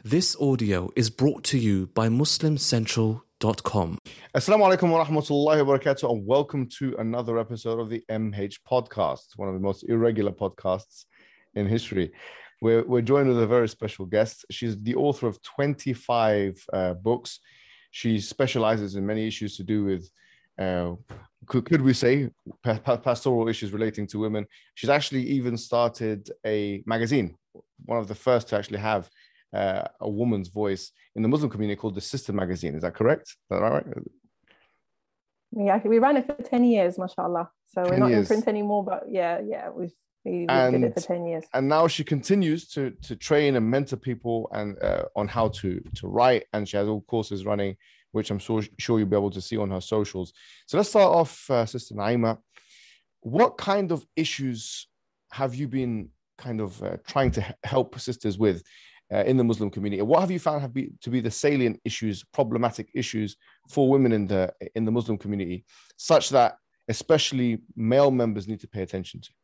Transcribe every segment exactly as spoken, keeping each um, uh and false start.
This audio is brought to you by muslim central dot com. Assalamu alaikum wa rahmatullahi wa barakatuh, and welcome to another episode of the M H Podcast, one of the most irregular podcasts in history. We're, we're joined with a very special guest. She's the author of twenty-five uh, books. She specializes in many issues to do with, uh, could, could we say, pa- pa- pastoral issues relating to women. She's actually even started a magazine, one of the first to actually have Uh, a woman's voice in the Muslim community, called the Sister Magazine. Is that correct? Is that right? Yeah, we ran it for ten years, mashallah. So we're not years. in print anymore, but yeah, yeah, we've we, we And, did it for ten years. And now she continues to to train and mentor people and uh, on how to to write. And she has all courses running, which I'm sure sure you'll be able to see on her socials. So let's start off, uh, Sister Naima. What kind of issues have you been kind of uh, trying to help sisters with Uh, in the Muslim community? What have you found have be, to be the salient issues, problematic issues for women in the in the Muslim community, such that especially male members need to pay attention to?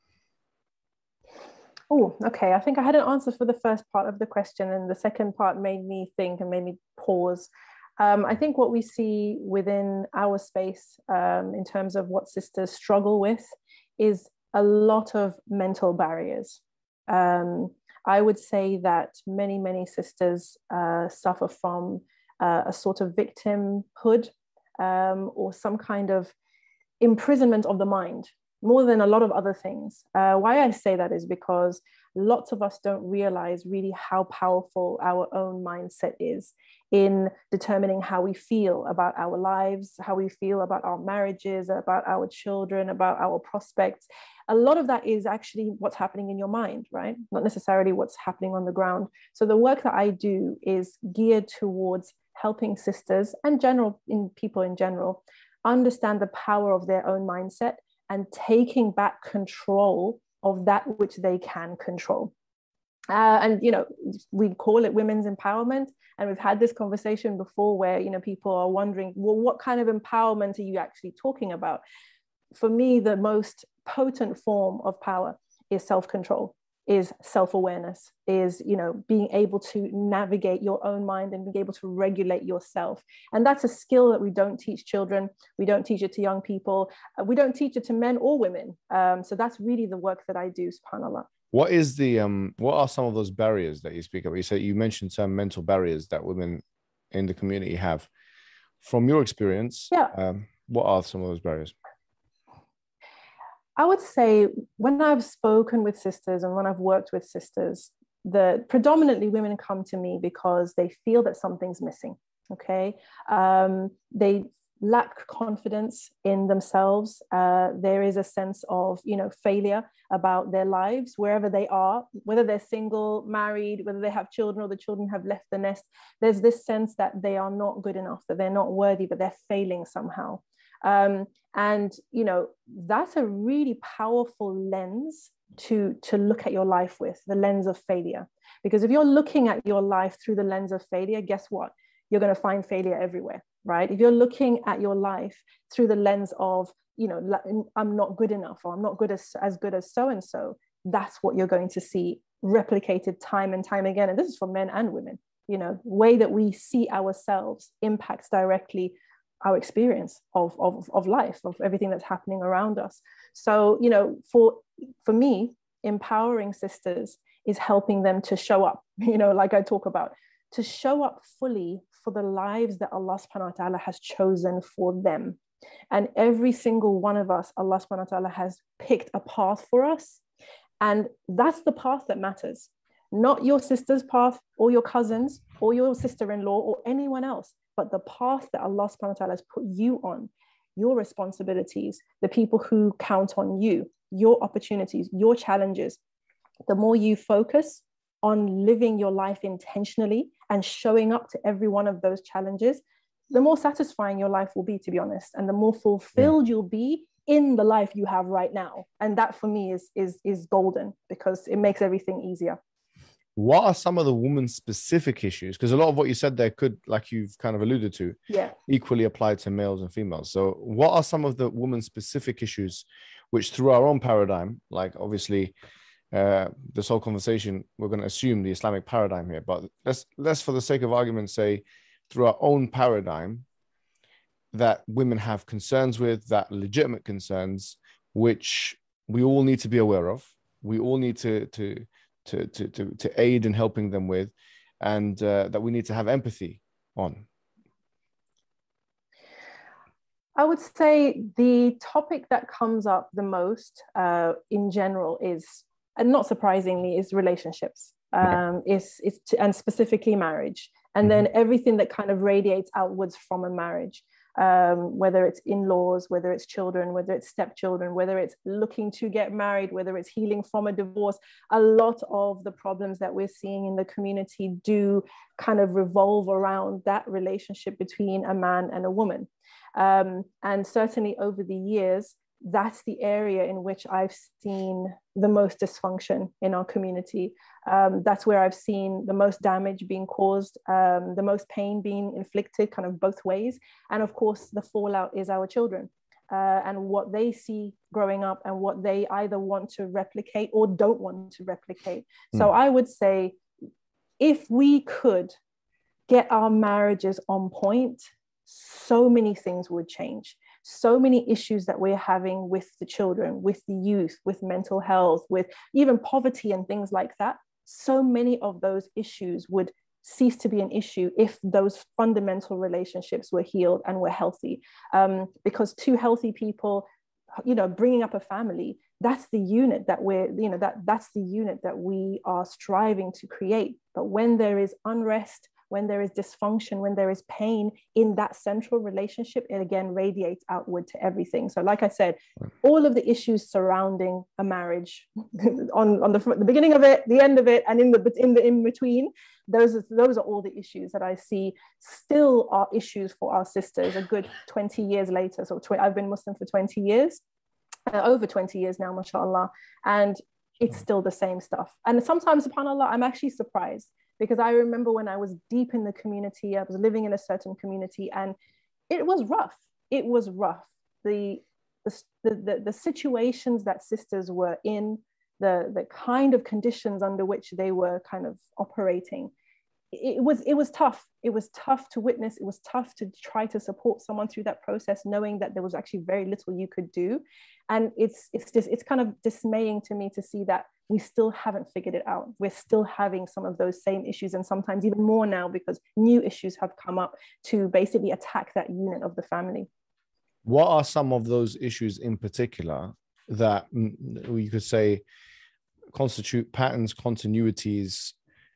Oh, okay. I think I had an answer for the first part of the question, and the second part made me think and made me pause. Um, I think what we see within our space um, in terms of what sisters struggle with is a lot of mental barriers. Um, I would say that many, many sisters uh, suffer from uh, a sort of victimhood um, or some kind of imprisonment of the mind, more than a lot of other things. Uh, why I say that is because lots of us don't realize really how powerful our own mindset is in determining how we feel about our lives, how we feel about our marriages, about our children, about our prospects. A lot of that is actually what's happening in your mind, right? Not necessarily what's happening on the ground. So the work that I do is geared towards helping sisters and general in people in general understand the power of their own mindset and taking back control of that which they can control. Uh, and, you know, we call it women's empowerment. And we've had this conversation before where, you know, people are wondering, well, what kind of empowerment are you actually talking about? For me, the most potent form of power is self-control, is self-awareness, is, you know, being able to navigate your own mind and being able to regulate yourself. And that's a skill that we don't teach children. We don't teach it to young people. Uh, we don't teach it to men or women. Um, so that's really the work that I do, subhanAllah. What is the um? What are some of those barriers that you speak of? You said you mentioned some mental barriers that women in the community have. From your experience, yeah. um, what are some of those barriers? I would say when I've spoken with sisters and when I've worked with sisters, the predominantly women come to me because they feel that something's missing. Okay, um, they lack confidence in themselves. Uh, there is a sense of, you know, failure about their lives wherever they are, whether they're single, married, whether they have children or the children have left the nest. There's this sense that they are not good enough, that they're not worthy, but they're failing somehow. Um, and, you know, that's a really powerful lens to, to look at your life with, the lens of failure. Because if you're looking at your life through the lens of failure, guess what? You're going to find failure everywhere, right? If you're looking at your life through the lens of, you know, I'm not good enough, or I'm not good as, as good as so-and-so, that's what you're going to see replicated time and time again. And this is for men and women. You know, the way that we see ourselves impacts directly our experience of, of, of life, of everything that's happening around us. So, you know, for, for me, empowering sisters is helping them to show up, you know, like I talk about, to show up fully for the lives that Allah subhanahu wa ta'ala has chosen for them. And every single one of us, Allah subhanahu wa ta'ala has picked a path for us. And that's the path that matters. Not your sister's path or your cousin's or your sister-in-law or anyone else, but the path that Allah subhanahu wa ta'ala has put you on, your responsibilities, the people who count on you, your opportunities, your challenges. The more you focus on living your life intentionally and showing up to every one of those challenges, the more satisfying your life will be, to be honest, and the more fulfilled yeah. you'll be in the life you have right now. And that for me is, is, is golden, because it makes everything easier. What are some of the woman-specific issues? Because a lot of what you said there could, like you've kind of alluded to, yeah. equally apply to males and females. So what are some of the woman-specific issues which, through our own paradigm, like obviously uh, this whole conversation, we're going to assume the Islamic paradigm here, but let's, let's for the sake of argument say through our own paradigm that women have concerns with, that legitimate concerns, which we all need to be aware of. We all need to, to, to, to, to, to aid in helping them with, and uh, that we need to have empathy on. I would say the topic that comes up the most uh, in general is, and not surprisingly, is relationships. Um, yeah. is, is to, and specifically marriage. And mm-hmm. then everything that kind of radiates outwards from a marriage, um, whether it's in-laws, whether it's children, whether it's stepchildren, whether it's looking to get married, whether it's healing from a divorce. A lot of the problems that we're seeing in the community do kind of revolve around that relationship between a man and a woman. Um, and certainly over the years, that's the area in which I've seen the most dysfunction in our community. Um, that's where I've seen the most damage being caused, um, the most pain being inflicted, kind of both ways. And of course, the fallout is our children uh, and what they see growing up and what they either want to replicate or don't want to replicate. Mm. So I would say, if we could get our marriages on point, so many things would change. So many issues that we're having with the children, with the youth, with mental health, with even poverty and things like that. So many of those issues would cease to be an issue if those fundamental relationships were healed and were healthy. Um, because two healthy people, you know, bringing up a family, that's the unit that we're, you know, that that's the unit that we are striving to create. But when there is unrest, when there is dysfunction, when there is pain in that central relationship, it again radiates outward to everything. So like I said, all of the issues surrounding a marriage on, on the, the beginning of it, the end of it, and in the in the in between, those are, those are all the issues that I see still are issues for our sisters a good twenty years later. So tw- I've been Muslim for twenty years, uh, over twenty years now, mashallah. And it's still the same stuff. And sometimes, subhanAllah, I'm actually surprised. Because I remember when I was deep in the community, I was living in a certain community, and it was rough. It was rough. The the the, the situations that sisters were in, the, the kind of conditions under which they were kind of operating, it was it was tough. It was tough to witness. It was tough to try to support someone through that process, knowing that there was actually very little you could do. And it's it's just it's kind of dismaying to me to see that we still haven't figured it out. We're still having some of those same issues, and sometimes even more now because new issues have come up to basically attack that unit of the family. What are some of those issues in particular that you could say constitute patterns, continuities?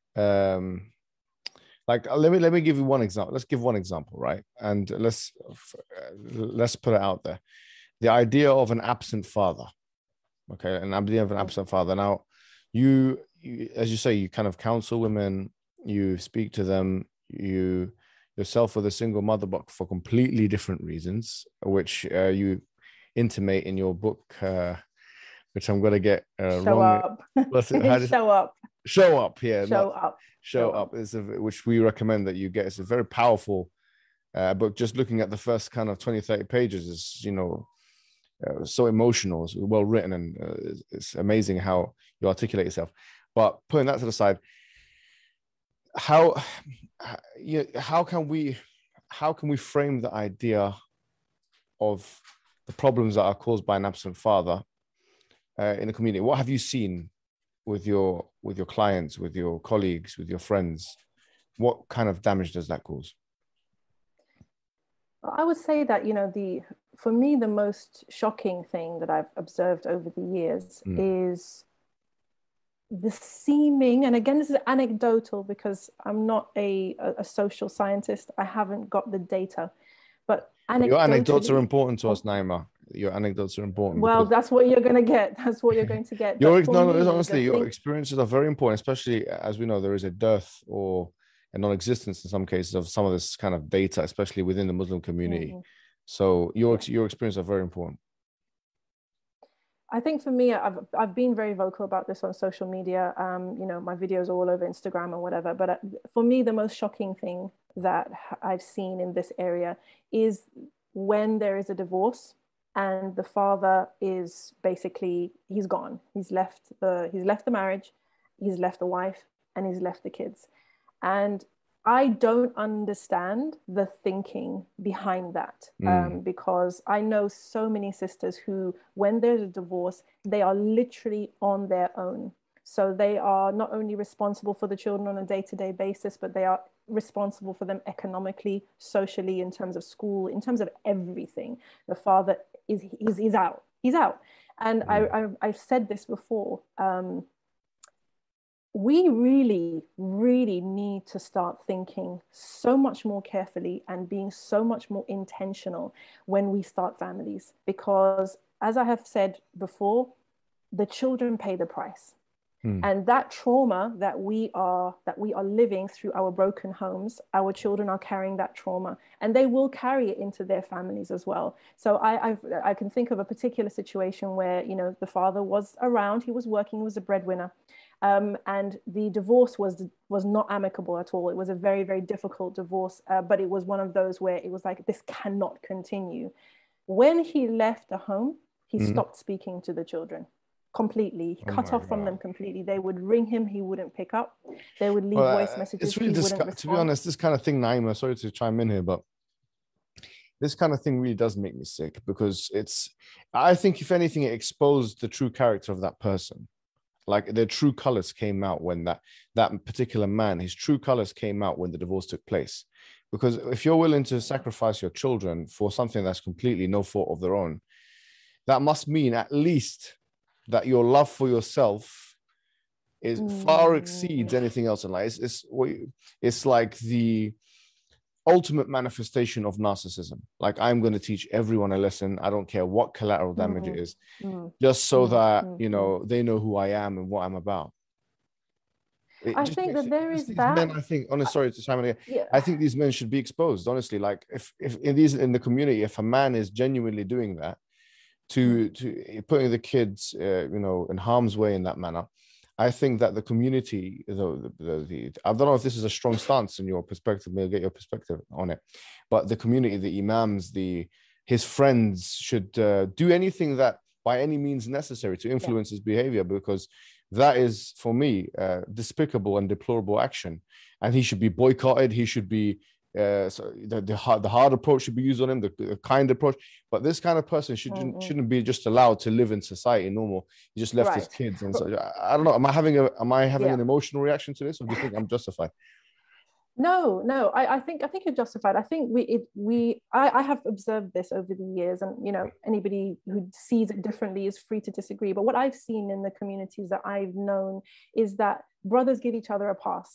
Um, like let me let me give you one example. Let's give one example, right? And let's let's put it out there. The idea of an absent father. Okay, an idea of an absent father. Now, you, you, as you say, you kind of counsel women, you speak to them, you yourself with a single mother, but for completely different reasons, which uh, you intimate in your book, uh, which I'm going to get uh, show wrong. Up. What's it, how show up. Show up. Yeah. Show not, up. Show, show up. up. Is a, which we recommend that you get. It's a very powerful uh, book. Just looking at the first kind of twenty, thirty pages is, you know, Uh, so emotional, it's well written, and uh, it's, it's amazing how you articulate yourself. But putting that to the side, how you know, how can we how can we frame the idea of the problems that are caused by an absent father uh, in the community? What have you seen with your with your clients, with your colleagues, with your friends? What kind of damage does that cause? I would say that, you know, the for me, the most shocking thing that I've observed over the years mm. is the seeming, and again, this is anecdotal because I'm not a, a, a social scientist. I haven't got the data, but your anecdotes are important to us, Naima. Your anecdotes are important. Well, that's what you're going to get. That's what you're going to get. your, no, no, honestly, your thing... experiences are very important, especially as we know there is a dearth or a non-existence in some cases of some of this kind of data, especially within the Muslim community. Mm-hmm. So your your experiences are very important. I think for me, I've I've been very vocal about this on social media. Um, you know, my videos are all over Instagram and whatever. But for me, the most shocking thing that I've seen in this area is when there is a divorce and the father is basically, he's gone. He's left the he's left the marriage, he's left the wife, and he's left the kids. And I don't understand the thinking behind that, mm. um, because I know so many sisters who, when there's a divorce, they are literally on their own. So they are not only responsible for the children on a day-to-day basis, but they are responsible for them economically, socially, in terms of school, in terms of everything. The father is he's, he's out. He's out. And mm. I, I, I've said this before. Um, we really, really need to start thinking so much more carefully and being so much more intentional when we start families. Because as I have said before, the children pay the price. Hmm. And that trauma that we are that we are living through our broken homes, our children are carrying that trauma, and they will carry it into their families as well. So I I've, I can think of a particular situation where, you know, the father was around, he was working, he was a breadwinner, um, and the divorce was was not amicable at all. It was a very, very difficult divorce, uh, but it was one of those where it was like, this cannot continue. When he left the home, he mm-hmm. stopped speaking to the children. Completely, oh cut off God. from them completely. They would ring him, he wouldn't pick up. They would leave well, voice messages. It's really disgu- to be honest, this kind of thing, Naima, sorry to chime in here, but this kind of thing really does make me sick, because it's, I think if anything, it exposed the true character of that person. Like their true colors came out when that, that particular man, his true colors came out when the divorce took place. Because if you're willing to sacrifice your children for something that's completely no fault of their own, that must mean at least that your love for yourself is mm. far exceeds anything else in life. It's, it's, it's like the ultimate manifestation of narcissism. Like, I'm going to teach everyone a lesson. I don't care what collateral damage mm-hmm. it is, mm-hmm. just so mm-hmm. that, you know, they know who I am and what I'm about. It I think that there is that. Men, I think, honestly, sorry to chime in here. Yeah. I think these men should be exposed, honestly. Like, if, if in these, in the community, if a man is genuinely doing that, to to putting the kids, uh, you know, in harm's way in that manner, I think that the community, the, the, the, I don't know if this is a strong stance in your perspective, maybe get your perspective on it, but the community, the imams, the his friends should uh, do anything that by any means necessary to influence yeah. his behavior, because that is, for me, uh, despicable and deplorable action. And he should be boycotted. He should be Uh, so the, the hard the hard approach should be used on him, the, the kind approach. But this kind of person shouldn't mm-hmm. shouldn't be just allowed to live in society normal. He just left right. his kids, and so I, I don't know. Am I having a am I having yeah. an emotional reaction to this, or do you think I'm justified? No, no. I, I think I think you're justified. I think we it, we I, I have observed this over the years, and you know, anybody who sees it differently is free to disagree. But what I've seen in the communities that I've known is that brothers give each other a pass.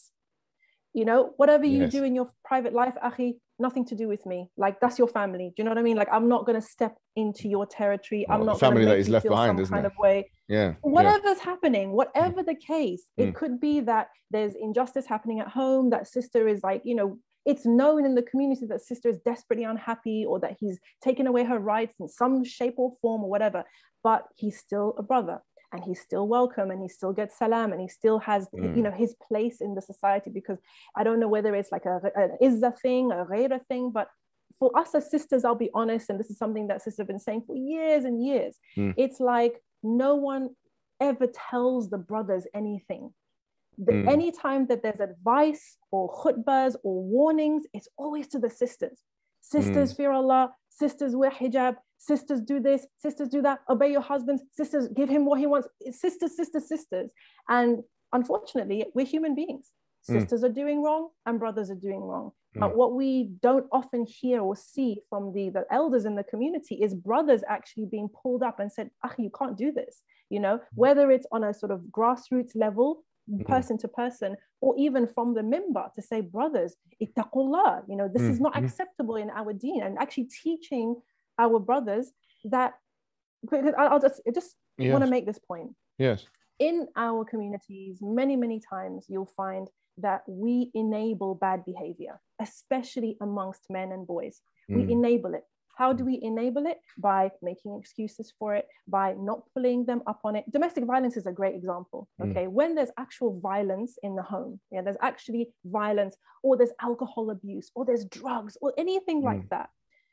You know, whatever you yes. do in your private life, akhi, nothing to do with me. Like, that's your family. Do you know what I mean? Like, I'm not going to step into your territory. Well, I'm not family that is left behind, some isn't kind it? of way. Yeah. Whatever's yeah. happening, whatever the case, mm. it could be that there's injustice happening at home, that sister is like, you know, it's known in the community that sister is desperately unhappy, or that he's taken away her rights in some shape or form or whatever, but he's still a brother. And he's still welcome, and he still gets salam, and he still has, mm. you know, his place in the society. Because I don't know whether it's like a, an izza thing, a ghayra thing, but for us as sisters, I'll be honest, and this is something that sisters have been saying for years and years. Mm. It's like no one ever tells the brothers anything. The, mm. Anytime that there's advice or khutbahs or warnings, it's always to the sisters. Sisters, mm. fear Allah. Sisters, wear hijab. Sisters, do this. Sisters, do that. Obey your husbands. Sisters, give him what he wants. It's sisters, sisters, sisters. And unfortunately, we're human beings. Sisters mm. are doing wrong, and brothers are doing wrong. Mm. But what we don't often hear or see from the, the elders in the community is brothers actually being pulled up and said, ah, you can't do this. You know, whether it's on a sort of grassroots level, person to person, or even from the mimbar to say, brothers, ittaqullah, you know, this mm. is not mm. acceptable in our deen, and actually teaching our brothers that, because I'll just I just yes. want to make this point. Yes. In our communities, many, many times you'll find that we enable bad behavior, especially amongst men and boys. Mm. We enable it. How do we enable it? By making excuses for it, by not pulling them up on it. Domestic violence is a great example, okay? Mm. When there's actual violence in the home, yeah, there's actually violence, or there's alcohol abuse, or there's drugs, or anything mm. like that.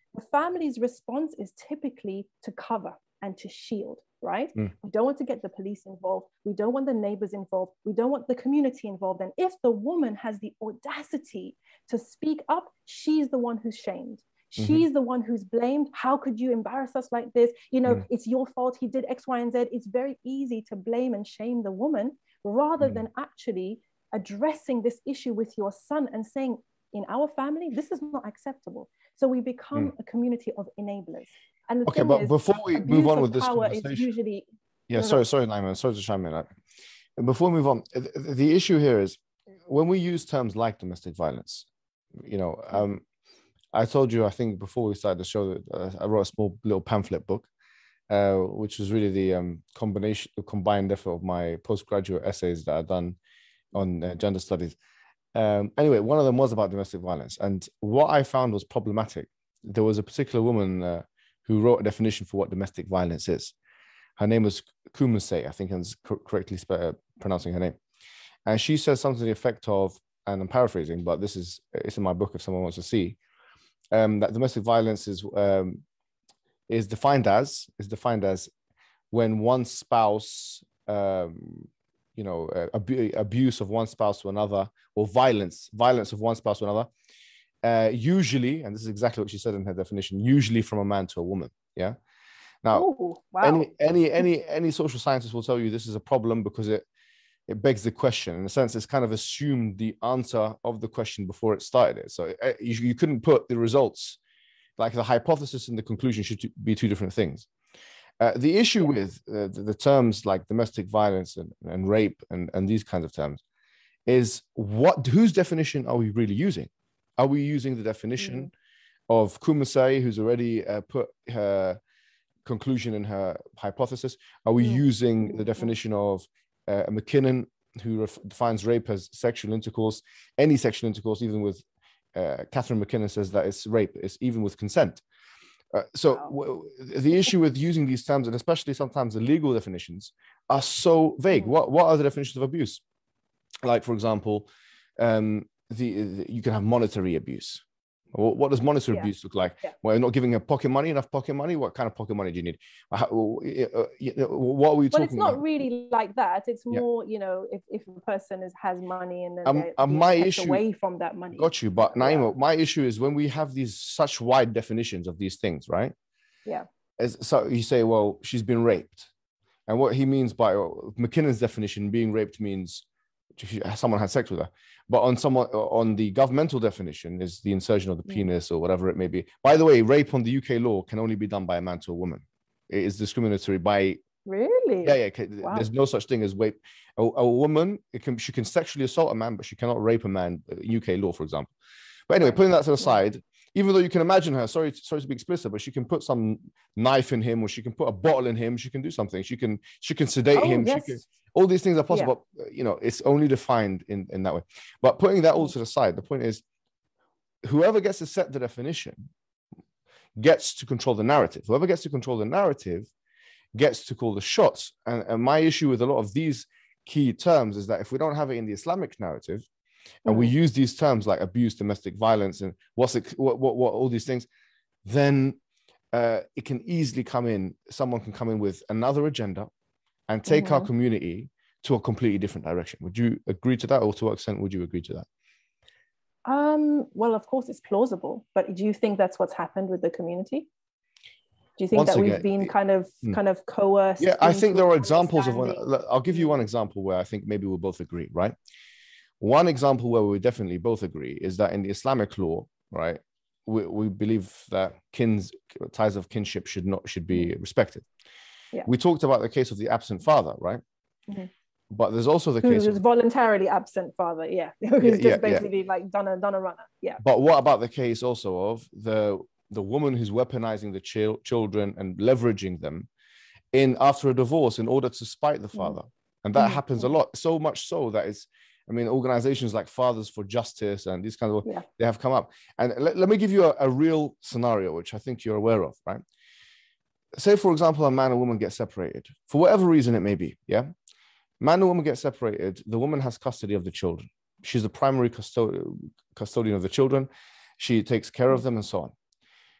the family's response is typically to cover and to shield, right? Mm. We don't want to get the police involved. We don't want the neighbors involved. We don't want the community involved. And if the woman has the audacity to speak up, she's the one who's shamed. She's mm-hmm. the one who's blamed. How could you embarrass us like this? You know, mm. it's your fault. He did X, Y, and Z. It's very easy to blame and shame the woman rather mm. than actually addressing this issue with your son and saying, in our family, this is not acceptable. So we become mm. a community of enablers. And the okay, thing but is, before we move on with this power conversation, is usually, yeah, sorry, sorry, Naima, sorry to chime in. Before we move on, the issue here is when we use terms like domestic violence, you know, um, I told you, I think before we started the show, that uh, I wrote a small little pamphlet book, uh, which was really the um, combination, the combined effort of my postgraduate essays that I've done on uh, gender studies. Um, anyway, one of them was about domestic violence. And what I found was problematic. There was a particular woman uh, who wrote a definition for what domestic violence is. Her name was Kumusei, I think I'm correctly sp- pronouncing her name. And she says something to the effect of, and I'm paraphrasing, but this is, it's in my book if someone wants to see, um, that domestic violence is um, is defined as, is defined as when one spouse, um, you know, uh, ab- abuse of one spouse to another, or violence, violence of one spouse to another, uh, usually, and this is exactly what she said in her definition, usually from a man to a woman. Yeah. Now, Ooh, wow. any any any any social scientist will tell you this is a problem because it it begs the question. In a sense, it's kind of assumed the answer of the question before it started it. So uh, you, you couldn't put the results, like the hypothesis and the conclusion should be two different things. Uh, the issue yeah. with uh, the, the terms like domestic violence and, and rape and, and these kinds of terms is what, whose definition are we really using? Are we using the definition mm. of Kumusei, who's already uh, put her conclusion in her hypothesis? Are we mm. using the definition of uh, McKinnon, who ref- defines rape as sexual intercourse, any sexual intercourse, even with, uh, Catherine McKinnon says that it's rape, it's even with consent. Uh, so wow. w- the issue with using these terms, and especially sometimes the legal definitions, are so vague. Mm. What, what are the definitions of abuse? Like, for example, um, the, the you can have monetary abuse. What, what does monetary yeah. abuse look like? Yeah. Well, you're not giving her pocket money, enough pocket money. What kind of pocket money do you need? How, uh, what are we well, talking it's not about? really like that. It's more, yeah. you know, if, if a person is, has money and then um, they're um, my issue, away from that money. Got you. But Naima, yeah. my issue is when we have these such wide definitions of these things, right? Yeah. As, so you say, well, she's been raped. And what he means by well, McKinnon's definition, being raped means someone had sex with her. But on someone on the governmental definition is the insertion of the penis or whatever it may be. By the way, rape on the U K law can only be done by a man to a woman. It is discriminatory by really. Yeah, yeah. Wow. There's no such thing as rape. A, a woman, it can she can sexually assault a man, but she cannot rape a man. U K law, for example. But anyway, putting that to the side, even though you can imagine her, sorry, sorry to be explicit, but she can put some knife in him, or she can put a bottle in him. She can do something. She can she can sedate oh, him. Yes. She can, all these things are possible. Yeah. You know, it's only defined in, in that way. But putting that all to the side, the point is, whoever gets to set the definition gets to control the narrative. Whoever gets to control the narrative gets to call the shots. And, and my issue with a lot of these key terms is that if we don't have it in the Islamic narrative, and mm. we use these terms like abuse, domestic violence, and what's it, what, what, what all these things, then uh, it can easily come in. Someone can come in with another agenda and take mm-hmm. our community to a completely different direction. Would you agree to that, or to what extent would you agree to that? Um, well, of course, it's plausible, but do you think that's what's happened with the community? Do you think Once that again, we've been kind of hmm. kind of coerced? Yeah, I think there are examples of one. I'll give you one example where I think maybe we'll both agree, right? One example where we definitely both agree is that in the Islamic law, right, we, we believe that kins, ties of kinship should not should be respected. Yeah. We talked about the case of the absent father, right? Mm-hmm. But there's also the Who case was of voluntarily absent father, yeah. Who's yeah, just yeah, basically yeah. like done a done a runner, yeah. But what about the case also of the the woman who's weaponizing the ch- children and leveraging them in after a divorce in order to spite the father? Mm-hmm. And that mm-hmm. happens a lot, so much so that it's, I mean, organizations like Fathers for Justice and these kinds of, yeah. they have come up. And let, let me give you a, a real scenario, which I think you're aware of, right? Say, for example, a man and woman get separated for whatever reason it may be, yeah? Man and woman get separated. The woman has custody of the children. She's the primary custod- custodian of the children. She takes care of them and so on.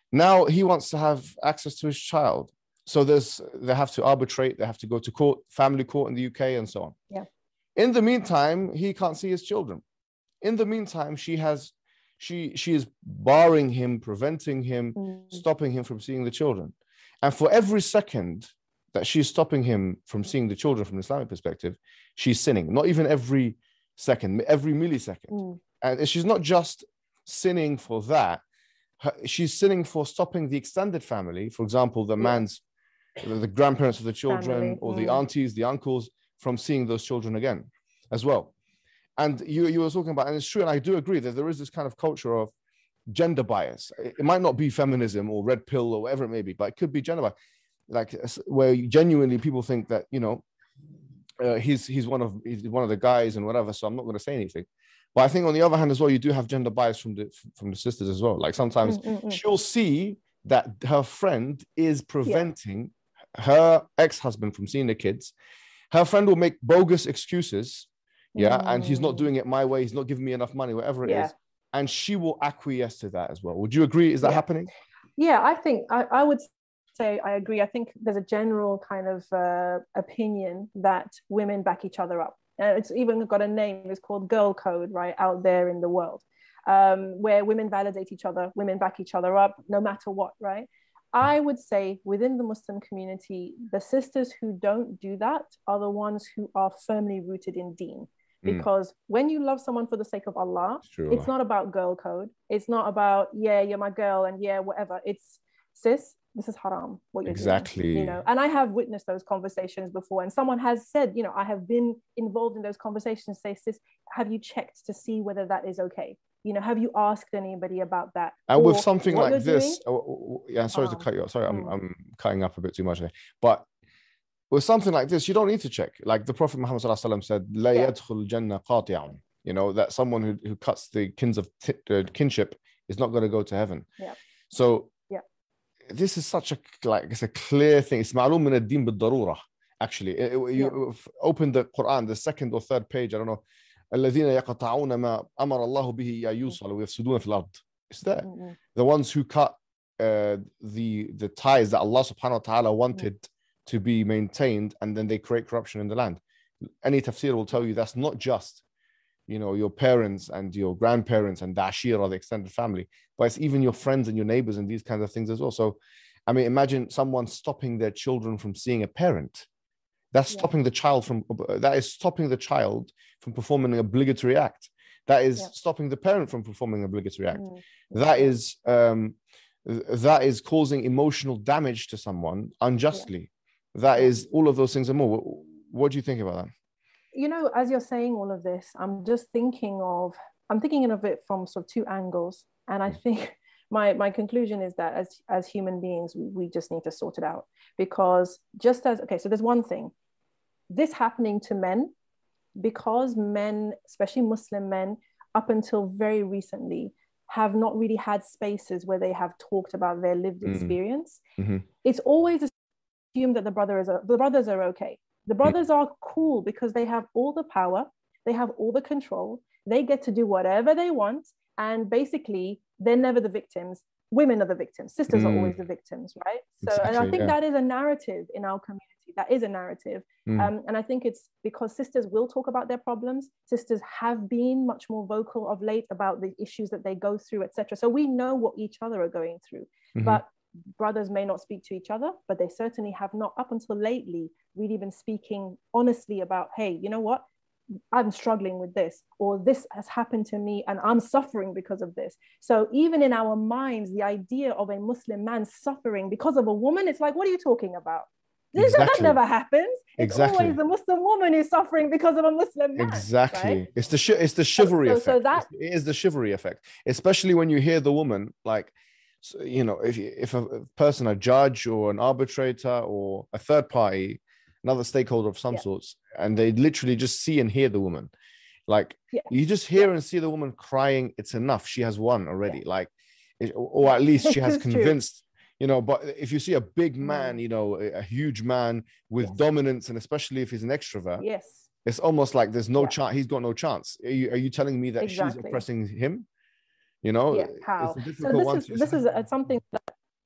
Now he wants to have access to his child. So there's they have to arbitrate, they have to go to court, family court in the U K and so on. Yeah. In the meantime, he can't see his children. In the meantime, she has she she is barring him, preventing him, Mm. stopping him from seeing the children. And for every second that she's stopping him from seeing the children from an Islamic perspective, she's sinning. Not even every second, every millisecond. Mm. And she's not just sinning for that. Her- she's sinning for stopping the extended family, for example, the Yeah. man's, the grandparents of the children, Family, or the mm. aunties, the uncles, from seeing those children again as well. And you, you were talking about, and it's true, and I do agree that there is this kind of culture of gender bias. It it might not be feminism or red pill or whatever it may be, but it could be gender bias. Like s- where genuinely people think that, you know, uh, he's he's one of he's one of the guys and whatever. So I'm not going to say anything. But I think on the other hand as well, you do have gender bias from the from the sisters as well. Like sometimes Mm, mm, mm. she'll see that her friend is preventing her ex-husband from seeing the kids. Her friend will make bogus excuses, yeah, and he's not Mm. doing it my way. He's not giving me enough money, whatever it Yeah. is, and she will acquiesce to that as well. Would you agree? Is that Yeah. happening? Yeah, I think I, I would say I agree. I think there's a general kind of uh, opinion that women back each other up. Uh, it's even got a name. It's called girl code, right, out there in the world, um, where women validate each other, women back each other up, no matter what, right? I would say within the Muslim community, the sisters who don't do that are the ones who are firmly rooted in Deen. Mm. Because when you love someone for the sake of Allah, It's true. it's not about girl code. It's not about, yeah, you're my girl and yeah, whatever. It's, sis, this is haram, what you're Exactly. doing. You know, and I have witnessed those conversations before. And someone has said, you know, I have been involved in those conversations, say, sis, have you checked to see whether that is okay? You know, have you asked anybody about that? And with Or something what like you're this, doing- oh, oh, yeah, sorry to Um, cut you off. Sorry, I'm, mm. I'm cutting up a bit too much there. But with something like this, you don't need to check. Like the Prophet Muhammad Sallallahu Alaihi Wasallam said, "La Yeah. yadkhul jannah qati'un." You know, that someone who, who cuts the kins of t- uh, kinship is not going to go to heaven. Yeah. So Yeah. this is such a, like, it's a clear thing. It's ma'lum min ad-din bid-darura. Actually, It- it- you open the Quran, the second or third page, I don't know. الذين يقطعون ما أمر الله به أن يوصل ويفسدون في الأرض. It's there. Mm, mm. The ones who cut uh, the the ties that Allah subhanahu wa ta'ala wanted to be maintained, and then they create corruption in the land. Any tafsir will tell you that's not just, you know, your parents and your grandparents and the ashira, the extended family, but it's even your friends and your neighbors and these kinds of things as well. So, I mean, imagine someone stopping their children from seeing a parent. That's Yeah. stopping the child from, that is stopping the child from performing an obligatory act. That is Yeah. stopping the parent from performing an obligatory act. Mm. That is um, that is causing emotional damage to someone unjustly. That Yeah. is all of those things and more. What, what do you think about that? You know, as you're saying all of this, I'm just thinking of, I'm thinking of it from sort of two angles. And I think my, my conclusion is that as, as human beings, we, we just need to sort it out. Because just as, okay, so there's one thing, this happening to men, because men, especially Muslim men, up until very recently, have not really had spaces where they have talked about their lived Mm. experience. Mhm. It's always assumed that the brother is a, the brothers are okay. The brothers are cool because they have all the power, they have all the control, they get to do whatever they want, and basically they're never the victims. Women are the victims. Sisters are Mm. always the victims, right? So, and I Exactly, think yeah. that is a narrative in our community. That is a narrative. Mm. Um, and I think it's because sisters will talk about their problems. Sisters have been much more vocal of late about the issues that they go through, et cetera. So we know what each other are going through. Mhm. But brothers may not speak to each other, but they certainly have not, up until lately, really been speaking honestly about, hey, you know what? I'm struggling with this, or this has happened to me and I'm suffering because of this. So even in our minds, the idea of a Muslim man suffering because of a woman, it's like, what are you talking about? This, Exactly. That never happens. It's Exactly. always the Muslim woman who's suffering because of a Muslim man. Exactly. Right? It's the sh- it's the chivalry so- effect. so that- It's- it is the chivalry effect, especially when you hear the woman, like, so, you know, if you- if a person, a judge or an arbitrator or a third party, another stakeholder of some Yeah. sorts, and they literally just see and hear the woman, like Yeah. you just hear and see the woman crying, it's enough. She has won already, like, it- or at least she has It's true. convinced. You know, but if you see a big man, Mm. you know, a, a huge man with Yes. dominance, and especially if he's an extrovert, Yes. it's almost like there's no Yeah. chance. He's got no chance. Are you, are you telling me that she's Exactly. oppressing him? You know, Yeah, It's how? a So difficult one this to is this is decide. uh, something that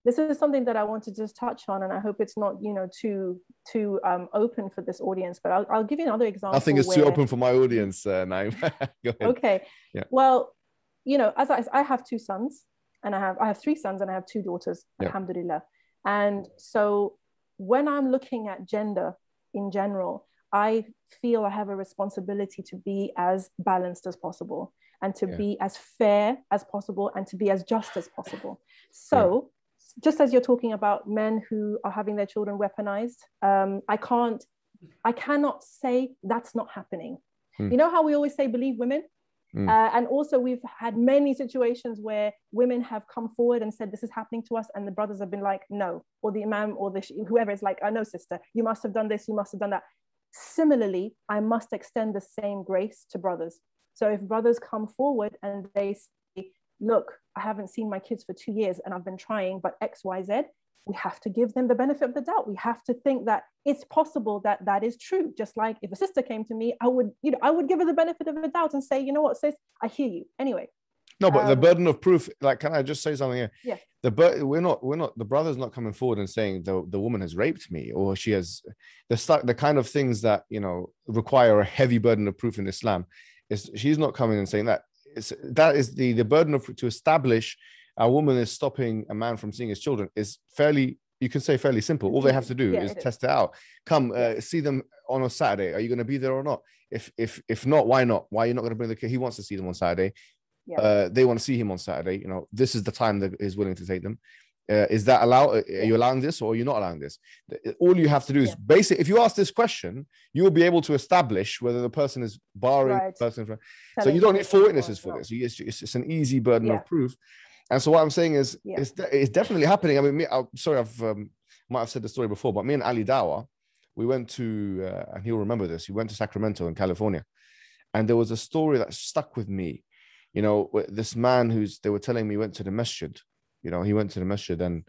this is something that I want to just touch on, and I hope it's not, you know, too too um, open for this audience. But I'll, I'll give you another example. Nothing is where... too open for my audience, uh, Naeem. Go ahead. Okay. Yeah. Well, you know, as I, I have two sons, and I have I have three sons, and I have two daughters. Yeah. Alhamdulillah. And so when I'm looking at gender in general, I feel I have a responsibility to be as balanced as possible, and to Yeah. be as fair as possible, and to be as just as possible. So just as you're talking about men who are having their children weaponized, um, I can't, I cannot say that's not happening. Hmm. You know how we always say, believe women? Hmm. Uh, and also we've had many situations where women have come forward and said, this is happening to us. And the brothers have been like, no, or the imam or the whoever is like, I know, sister, you must have done this, you must have done that. Similarly, I must extend the same grace to brothers. So if brothers come forward and they say, look, I haven't seen my kids for two years and I've been trying, but X, Y, Z, we have to give them the benefit of the doubt. We have to think that it's possible that that is true. Just like if a sister came to me, I would, you know, I would give her the benefit of the doubt and say, you know what, sis, I hear you. Anyway. No, but um, the burden of proof, like, can I just say something here? Yeah. The bur- we're not, we're not, the brother's not coming forward and saying the, the woman has raped me, or she has, the stu- the kind of things that, you know, require a heavy burden of proof in Islam. Is she's not coming and saying that. It's, that is the, the burden of to establish a woman is stopping a man from seeing his children is fairly, you can say fairly simple. All they have to do yeah, is it test is. it out. Come uh, see them on a Saturday. Are you going to be there or not? If if if not, why not? Why are you not going to bring the kid? He wants to see them on Saturday. Yeah. Uh, they want to see him on Saturday. You know, this is the time that is willing to take them. Uh, is that allowed? Are yeah. you allowing this, or are you not allowing this? All you have to do is yeah. basic. If you ask this question, you will be able to establish whether the person is barring right. the person. From, so you don't need four witnesses for this. It's, it's, it's an easy burden yeah. of proof. And so what I'm saying is, yeah. it's, it's definitely happening. I mean, me, I'm sorry, I've um, might have said the story before, but me and Ali Dawa, we went to, uh, and he'll remember this. We went to Sacramento in California, and there was a story that stuck with me. You know, this man who's, they were telling me went to the masjid. You know, he went to the masjid and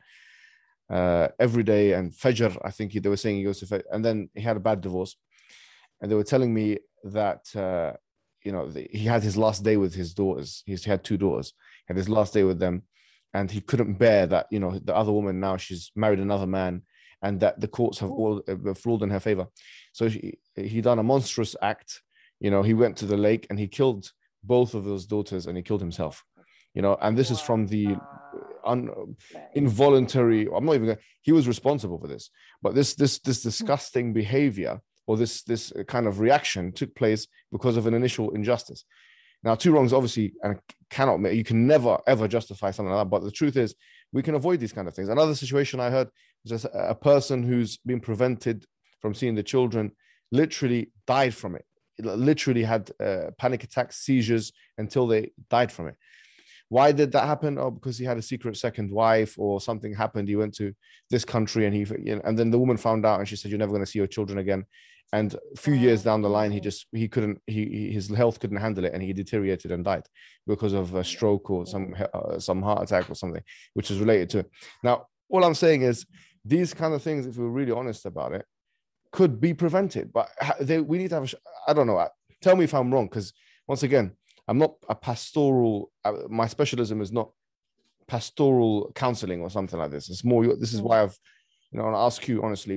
uh, every day, and Fajr, I think he, they were saying he goes to Fajr, and then he had a bad divorce. And they were telling me that, uh, you know, the, he had his last day with his daughters. He's, he had two daughters. He had his last day with them. And he couldn't bear that, you know, the other woman now, she's married another man, and that the courts have all uh, ruled in her favor. So he, he done a monstrous act. You know, he went to the lake and he killed both of those daughters, and he killed himself. You know, and this is from the un, involuntary, I'm not even gonna, he was responsible for this, but this this this disgusting behavior, or this this kind of reaction took place because of an initial injustice. Now, two wrongs obviously, and cannot, you can never ever justify something like that, but the truth is we can avoid these kind of things. Another situation I heard was just a person who's been prevented from seeing the children literally died from it. It literally had uh, panic attacks, seizures until they died from it. Why did that happen? Oh, because he had a secret second wife, or something happened. He went to this country, and he, you know, and then the woman found out, and she said, "You're never going to see your children again." And a few years down the line, he just he couldn't he his health couldn't handle it, and he deteriorated and died because of a stroke or some uh, some heart attack or something, which is related to it. Now, all I'm saying is these kind of things, if we're really honest about it, could be prevented. But they, we need to have. A, I don't know. Tell me if I'm wrong, because once again, I'm not a pastoral, my specialism is not pastoral counseling or something like this. It's more, this is why I've, you know, I want to ask you honestly,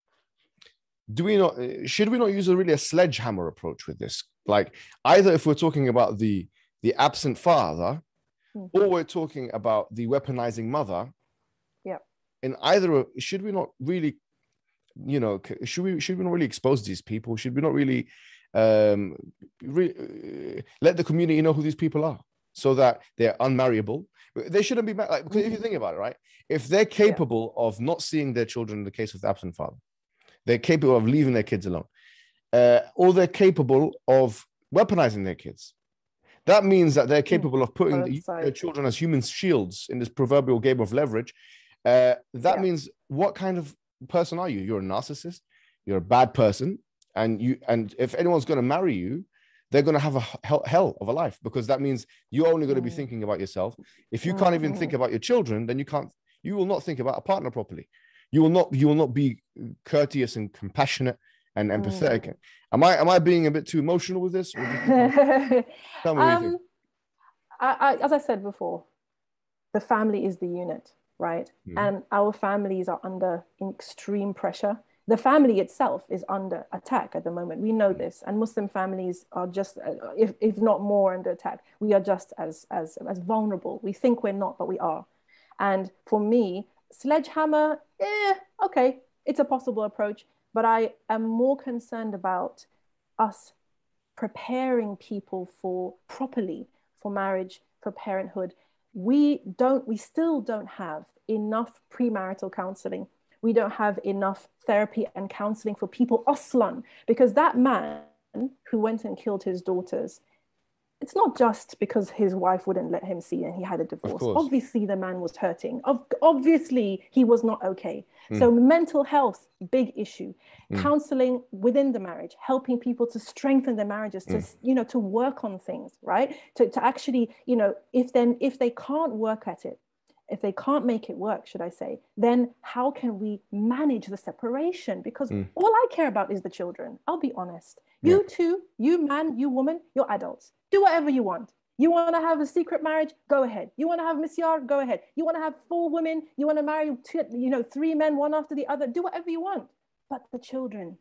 do we not, should we not use a really a sledgehammer approach with this? Like, either if we're talking about the, the absent father, or we're talking about the weaponizing mother, yeah. in either, should we not really, you know, should we, should we not really expose these people? Should we not really, um re- let the community know who these people are, so that they're unmarriable? They shouldn't be like, because if you think about it, right, if they're capable yeah. of not seeing their children in the case of the absent father, they're capable of leaving their kids alone, uh, or they're capable of weaponizing their kids, that means that they're capable of putting the, their children as human shields in this proverbial game of leverage. Uh, that yeah. means, what kind of person are you? You're a narcissist, you're a bad person. And you, and if anyone's going to marry you, they're going to have a hell, hell of a life, because that means you're only going to be thinking about yourself. If you can't even think about your children, then you can't, you will not think about a partner properly. You will not, you will not be courteous and compassionate and empathetic. Mm. Am I, am I being a bit too emotional with this? Tell me what um, you think. I, I, as I said before, the family is the unit. right? Mm. And our families are under extreme pressure. The family itself is under attack at the moment. We know this, and Muslim families are just, if, if not more, under attack. We are just as, as, as vulnerable. We think we're not, but we are. And for me, sledgehammer, eh, okay, it's a possible approach, but I am more concerned about us preparing people for properly for marriage, for parenthood. We don't, we still don't have enough premarital counseling. We don't have enough therapy and counseling for people, aslan, because that man who went and killed his daughters, it's not just because his wife wouldn't let him see and he had a divorce. Obviously, the man was hurting. Obviously, he was not okay. Mm. So mental health, big issue. Mm. Counseling within the marriage, helping people to strengthen their marriages, to, mm. you know, to work on things, right? To, to actually, you know, if then, if they can't work at it, if they can't make it work, should I say, then how can we manage the separation? Because mm. all I care about is the children. I'll be honest. You yeah. too, you man, you woman, you're adults. Do whatever you want. You want to have a secret marriage? Go ahead. You want to have misyar? Go ahead. You want to have four women? You want to marry two, you know, three men, one after the other? Do whatever you want. But the children,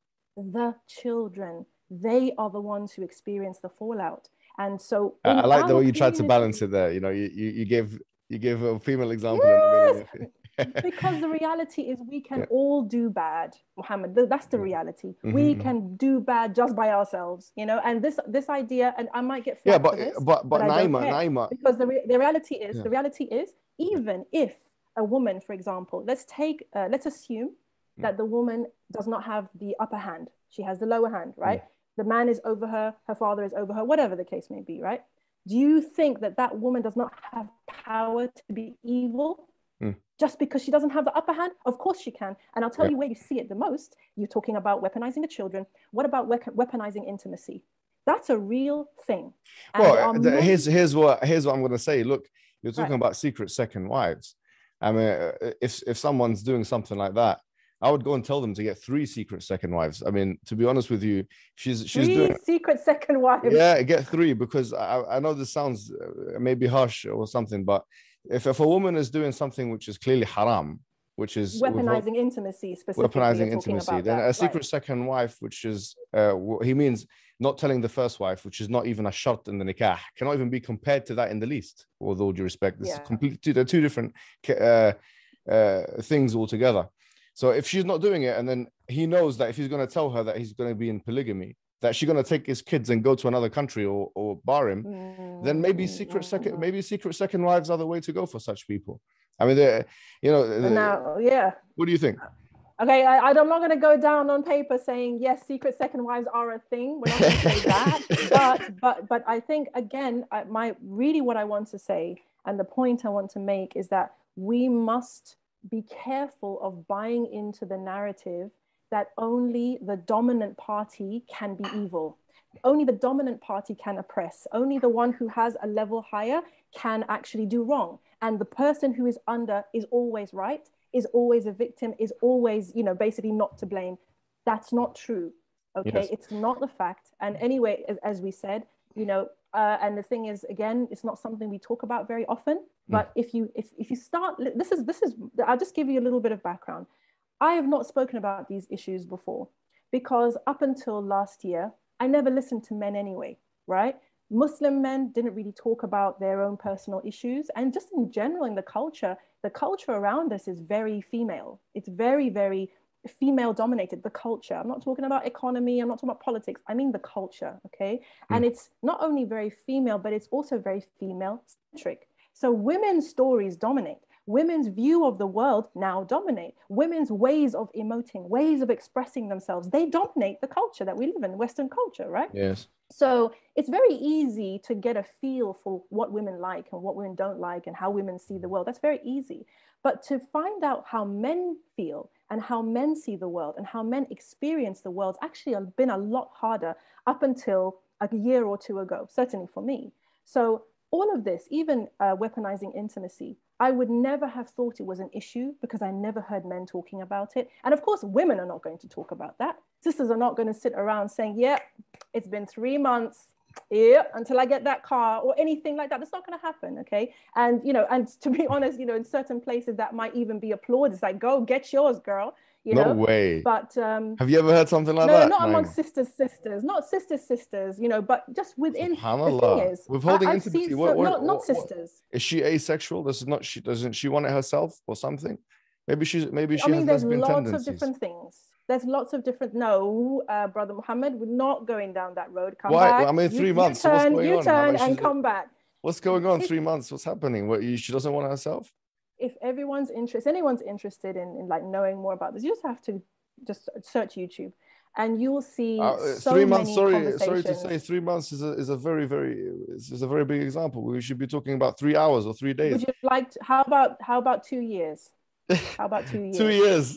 the children, they are the ones who experience the fallout. And so I like the way you tried to balance it there. You know, you, you, you gave you gave a female example. Yes! Because the reality is we can yeah. all do bad, Muhammad. That's the reality. Mm-hmm. We can do bad just by ourselves, you know. And this this idea, and I might get flack yeah, but for this, but but, but Naima, Naima, because the re- the reality is yeah. the reality is even if a woman, for example, let's take uh, let's assume mm. that the woman does not have the upper hand. She has the lower hand, right? Mm. The man is over her, her father is over her, whatever the case may be, right? Do you think that that woman does not have power to be evil? Mm. Just because she doesn't have the upper hand? Of course she can. And I'll tell yeah. you where you see it the most. You're talking about weaponizing the children. What about we- weaponizing intimacy? That's a real thing. And well, the, many- here's here's what here's what I'm going to say. Look, you're talking right. about secret second wives. I mean, if if someone's doing something like that, I would go and tell them to get three secret second wives. I mean, to be honest with you, she's she's three doing secret second wives. Yeah, get three, because I, I know this sounds maybe harsh or something, but if, if a woman is doing something which is clearly haram, which is weaponizing intimacy, specifically weaponizing intimacy, then that. a secret right. second wife, which is uh, he means not telling the first wife, which is not even a shart in the nikah, cannot even be compared to that in the least. With all due respect, this yeah. is completely they're two different uh, uh, things altogether. So if she's not doing it, and then he knows that if he's going to tell her that he's going to be in polygamy, that she's going to take his kids and go to another country or, or bar him, mm. then maybe secret second, maybe secret second wives are the way to go for such people. I mean, you know. Now, yeah. What do you think? Okay, I, I'm not going to go down on paper saying yes, secret second wives are a thing. We're not going to say that, but but but I think again, I, my really what I want to say and the point I want to make is that we must be careful of buying into the narrative that only the dominant party can be evil. Only the dominant party can oppress. Only the one who has a level higher can actually do wrong. And the person who is under is always right, is always a victim, is always, you know, basically not to blame. That's not true. Okay, yes. It's not the fact. And anyway, as, as we said, you know, uh, and the thing is, again, it's not something we talk about very often. But mm. if you if if you start, this is this is. I'll just give you a little bit of background. I have not spoken about these issues before because up until last year, I never listened to men anyway, right? Muslim men didn't really talk about their own personal issues. And just in general, in the culture, the culture around us is very female. It's very, very female dominated, the culture. I'm not talking about economy. I'm not talking about politics. I mean the culture, okay? Mm. And it's not only very female, but it's also very female centric. So women's stories dominate. Women's view of the world now dominate. Women's ways of emoting, ways of expressing themselves, they dominate the culture that we live in, Western culture, right? Yes. So it's very easy to get a feel for what women like and what women don't like and how women see the world. That's very easy. But to find out how men feel and how men see the world and how men experience the world actually has been a lot harder up until a year or two ago, certainly for me. So all of this, even uh, weaponizing intimacy, I would never have thought it was an issue because I never heard men talking about it. And of course, women are not going to talk about that. Sisters are not going to sit around saying, yeah, it's been three months. yeah, until I get that car or anything like that. That's not going to happen, okay? And, you know, and to be honest, you know, in certain places that might even be applauded. It's like, go get yours, girl, you No know? way. But um, have you ever heard something like no, that? not Naima? amongst sisters, sisters, not sisters, sisters, you know, but just within. The SubhanAllah. thing is, Withholding I, I've intimacy. seen What, so, what, not, not what, sisters. What? Is she asexual? Does not she doesn't she want it herself or something? Maybe she's maybe she I mean, has there's lesbian lots tendencies. of different things. There's lots of different. No, uh, brother Muhammad, we're not going down that road. Come Why? back. I mean, three you, months. You So what's turn, going you on? turn Like and she's- come back. What's going on? If- Three months. What's happening? What, she doesn't want it herself? If everyone's interested, anyone's interested in, in like knowing more about this, you just have to just search YouTube, and you will see Uh, so three months. many Sorry, conversations. sorry to say, three months is a is a very very is, is a very big example. We should be talking about three hours or three days. Would you like? To, how about how about two years? How about two years? Two years.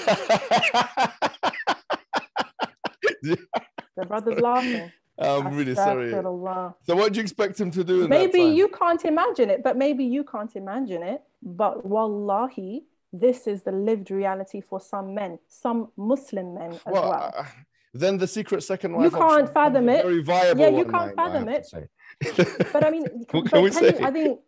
The brother's laughing. I'm really sorry. Astaghfirullah. So what do you expect him to do in Maybe that time? you can't imagine it, but maybe you can't imagine it. But wallahi, this is the lived reality for some men, some Muslim men as well, well. uh, then the secret second wife You can't option fathom becomes a it. very viable Yeah, you one, can't Naima, I fathom have it. to say. But I mean, What but can we can say? you, I think,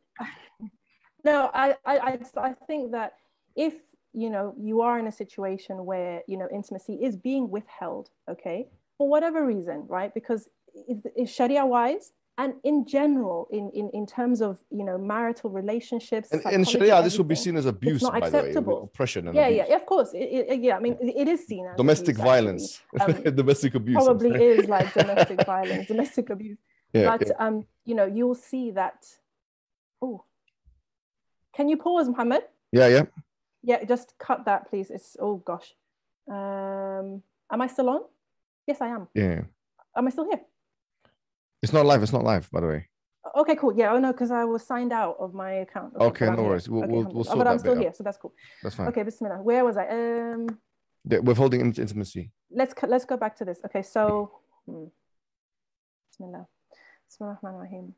no, I, I, I think that if, you know, you are in a situation where, you know, intimacy is being withheld, okay, for whatever reason, right? Because it's, it's Sharia wise, and in general, in, in, in terms of, you know, marital relationships. And in psychology, Sharia, this will be everything, seen as abuse, it's not by the way, acceptable. oppression and Yeah, abuse. yeah, of course. It, it, yeah, I mean, it, it is seen as Domestic abuse, violence, um, domestic abuse. probably is like domestic violence, domestic abuse. Yeah, But, yeah. um, you know, you'll see that. Oh, can you pause, Muhammad? yeah, yeah. Yeah, just cut that, please. It's, oh gosh. Um, am I still on? Yes, I am. Yeah. Am I still here? It's not live. It's not live, by the way. Okay, cool. Yeah, oh no, because I was signed out of my account. Okay, but I'm no here. worries. We'll- Okay, we'll- alhamdulillah. we'll Oh, sort but I'm that still bit here, out. so that's cool. That's fine. Okay, bismillah. Where was I? Um, Yeah, withholding int- intimacy. let's co- let's go back to this. Okay, so hmm. Bismillah. Bismillah ar-Rahman ar-Rahim.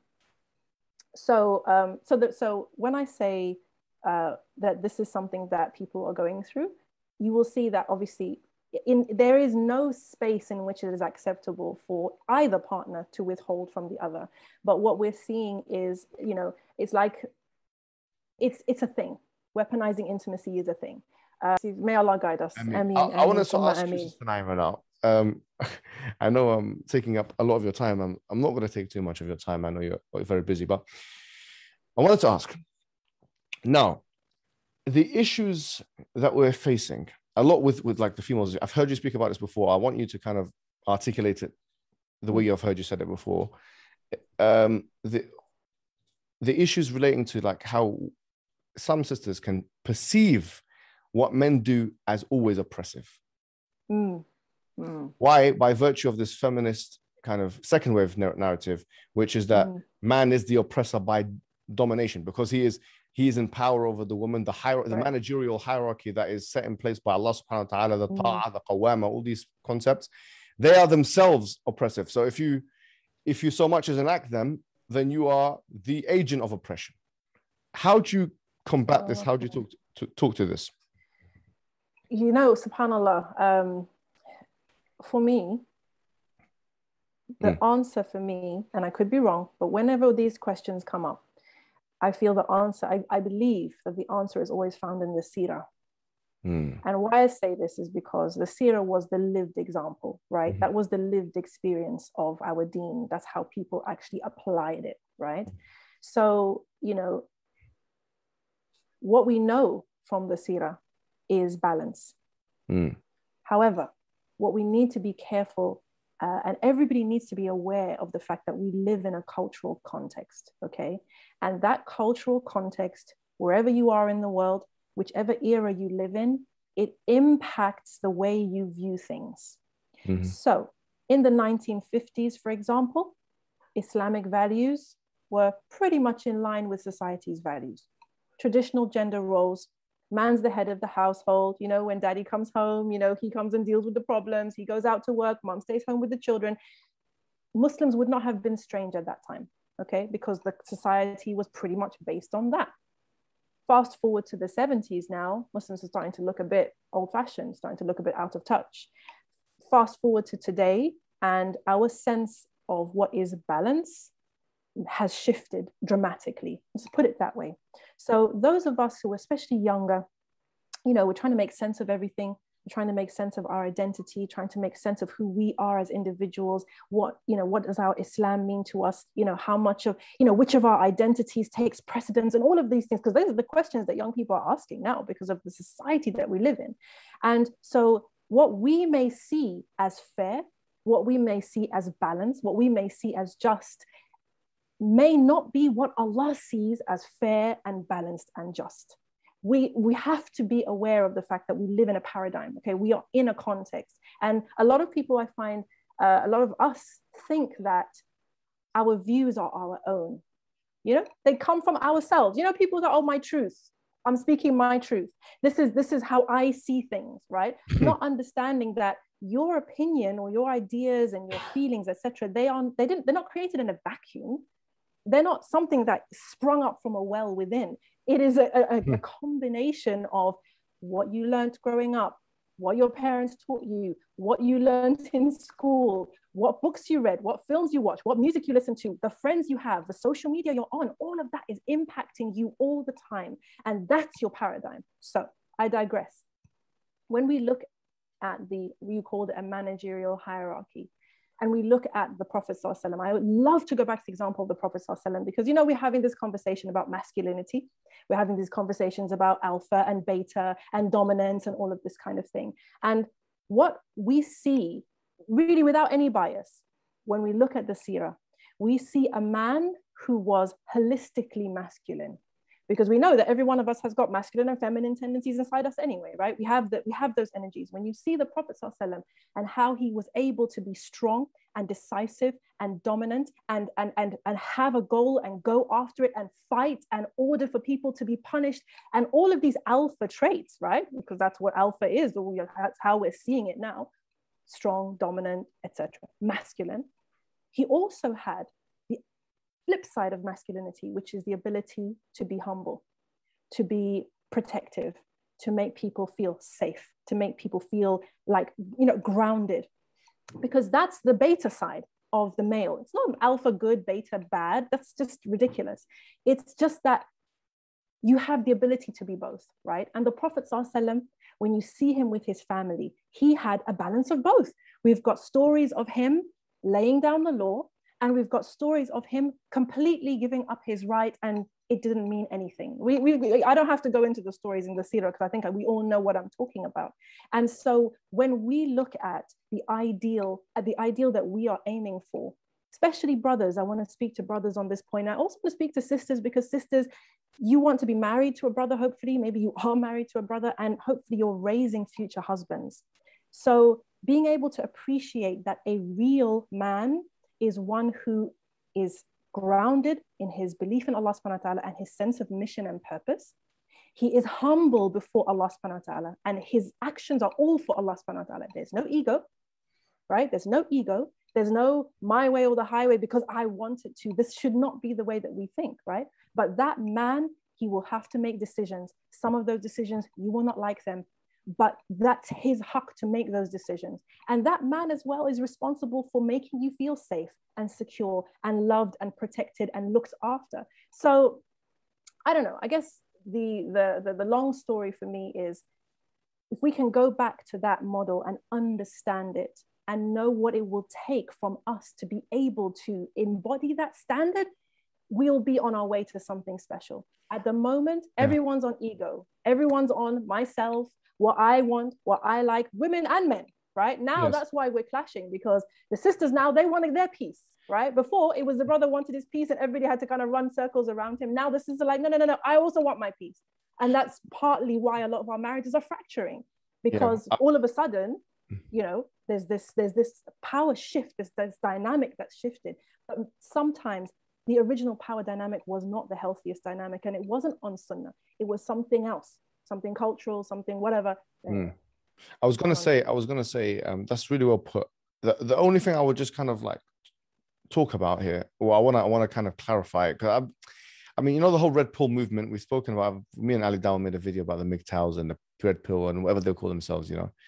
So um, so that so when I say uh, that this is something that people are going through, you will see that obviously in there is no space in which it is acceptable for either partner to withhold from the other. But what we're seeing is, you know, it's like it's it's a thing. Weaponizing intimacy is a thing. Uh, may Allah guide us. I, mean, Ameen, I, I wanted ameen, to summa ask you, ameen. Sister Naima, now. Um, I know I'm taking up a lot of your time. I'm, I'm not going to take too much of your time. I know you're very busy, but I wanted to ask. Now, the issues that we're facing, a lot with, with like the females, I've heard you speak about this before. I want you to kind of articulate it the way I've heard you said it before. Um, the, the issues relating to like how some sisters can perceive what men do as always oppressive. Mm. Mm. Why? By virtue of this feminist kind of second wave narrative, which is that Mm. man is the oppressor by domination, because he is he is in power over the woman, the hier- the Right. managerial hierarchy that is set in place by Allah subhanahu wa ta'ala, the Mm. ta'ah, the qawama, all these concepts, they are themselves oppressive. So if you if you so much as enact them, then you are the agent of oppression. How do you combat this? How do you talk to, talk to this? You know, subhanallah, um, for me, the Mm. answer for me, and I could be wrong, but whenever these questions come up, I feel the answer, I, I believe that the answer is always found in the seerah. Mm. And why I say this is because the seerah was the lived example, right? Mhm. That was the lived experience of our deen. That's how people actually applied it, right? So, you know, what we know from the seerah is balance. Mm. However, what we need to be careful, uh, and everybody needs to be aware of the fact that we live in a cultural context, okay? And that cultural context, wherever you are in the world, whichever era you live in, it impacts the way you view things. Mhm. So in the nineteen fifties, for example, Islamic values were pretty much in line with society's values. Traditional gender roles, man's the head of the household, you know, when daddy comes home, you know, he comes and deals with the problems, he goes out to work, mom stays home with the children. Muslims would not have been strange at that time, okay? Because the society was pretty much based on that. Fast forward to the seventies now, Muslims are starting to look a bit old-fashioned, starting to look a bit out of touch. Fast forward to today, and our sense of what is balance has shifted dramatically. Let's put it that way. So those of us who are especially younger, you know, we're trying to make sense of everything. We're trying to make sense of our identity, trying to make sense of who we are as individuals. What, you know, what does our Islam mean to us? You know, how much of, you know, which of our identities takes precedence and all of these things, because those are the questions that young people are asking now because of the society that we live in. And so what we may see as fair, what we may see as balance, what we may see as just, may not be what Allah sees as fair and balanced and just. We, we have to be aware of the fact that we live in a paradigm, okay? We are in a context. And a lot of people, I find, uh, a lot of us think that our views are our own. You know, they come from ourselves. You know, people go, oh, my truth. I'm speaking my truth. This is, this is how I see things, right? Not understanding that your opinion or your ideas and your feelings, et cetera, they aren't, they didn't, they're not created in a vacuum. They're not something that sprung up from a well within. It is a, a, a combination of what you learned growing up, what your parents taught you, what you learned in school, what books you read, what films you watch, what music you listen to, the friends you have, the social media you're on, all of that is impacting you all the time. And that's your paradigm. So I digress. When we look at the, we called it a managerial hierarchy, and we look at the Prophet ﷺ, I would love to go back to the example of the Prophet ﷺ, because, you know, we're having this conversation about masculinity. We're having these conversations about alpha and beta and dominance and all of this kind of thing. And what we see, really without any bias, when we look at the seerah, we see a man who was holistically masculine. Because we know that every one of us has got masculine and feminine tendencies inside us anyway, right? We have that, we have those energies. When you see the Prophet ﷺ and how he was able to be strong and decisive and dominant and, and, and, and have a goal and go after it and fight and order for people to be punished and all of these alpha traits, right? Because that's what alpha is, or that's how we're seeing it now. Strong, dominant, et cetera, masculine. He also had flip side of masculinity, which is the ability to be humble, to be protective, to make people feel safe, to make people feel like, you know, grounded, because that's the beta side of the male. It's not alpha good, beta bad. That's just ridiculous. It's just that you have the ability to be both, right? And the Prophet ﷺ, when you see him with his family, he had a balance of both. We've got stories of him laying down the law, and we've got stories of him completely giving up his right, and it didn't mean anything. We, we, I don't have to go into the stories in the seerah, because I think we all know what I'm talking about. And so when we look at the ideal, at the ideal that we are aiming for, especially brothers, I want to speak to brothers on this point. I also want to speak to sisters, because sisters, you want to be married to a brother, hopefully, maybe you are married to a brother, and hopefully you're raising future husbands. So being able to appreciate that a real man is one who is grounded in his belief in Allah subhanahu wa ta'ala and his sense of mission and purpose. He is humble before Allah subhanahu wa ta'ala, and his actions are all for Allah subhanahu wa ta'ala. There's no ego, right? There's no ego. There's no my way or the highway because I wanted to. This should not be the way that we think, right? But that man, he will have to make decisions. Some of those decisions, you will not like them, but that's his haqq to make those decisions. And that man as well is responsible for making you feel safe and secure and loved and protected and looked after. So I don't know, I guess the, the, the, the long story for me is, if we can go back to that model and understand it and know what it will take from us to be able to embody that standard, we'll be on our way to something special. At the moment, yeah. everyone's on ego. Everyone's on myself, what I want, what I like, women and men, right? Now yes. that's why we're clashing, because the sisters now, they wanted their piece, right? Before it was the brother wanted his piece and everybody had to kind of run circles around him. Now the sisters are like, no, no, no, no, I also want my piece. And that's partly why a lot of our marriages are fracturing, because yeah. all of a sudden, you know, there's this, there's this power shift, this, this dynamic that's shifted. But sometimes the original power dynamic was not the healthiest dynamic, and it wasn't on sunnah. It was something else, something cultural, something whatever. Mm. I was gonna say, I was gonna say, um, that's really well put. The the only thing I would just kind of like talk about here, well, I wanna I wanna kind of clarify it, because I, I mean, you know, the whole red pill movement we've spoken about. Me and Ali Dawah made a video about the M G T Os and the red pill and whatever they'll call themselves, you know.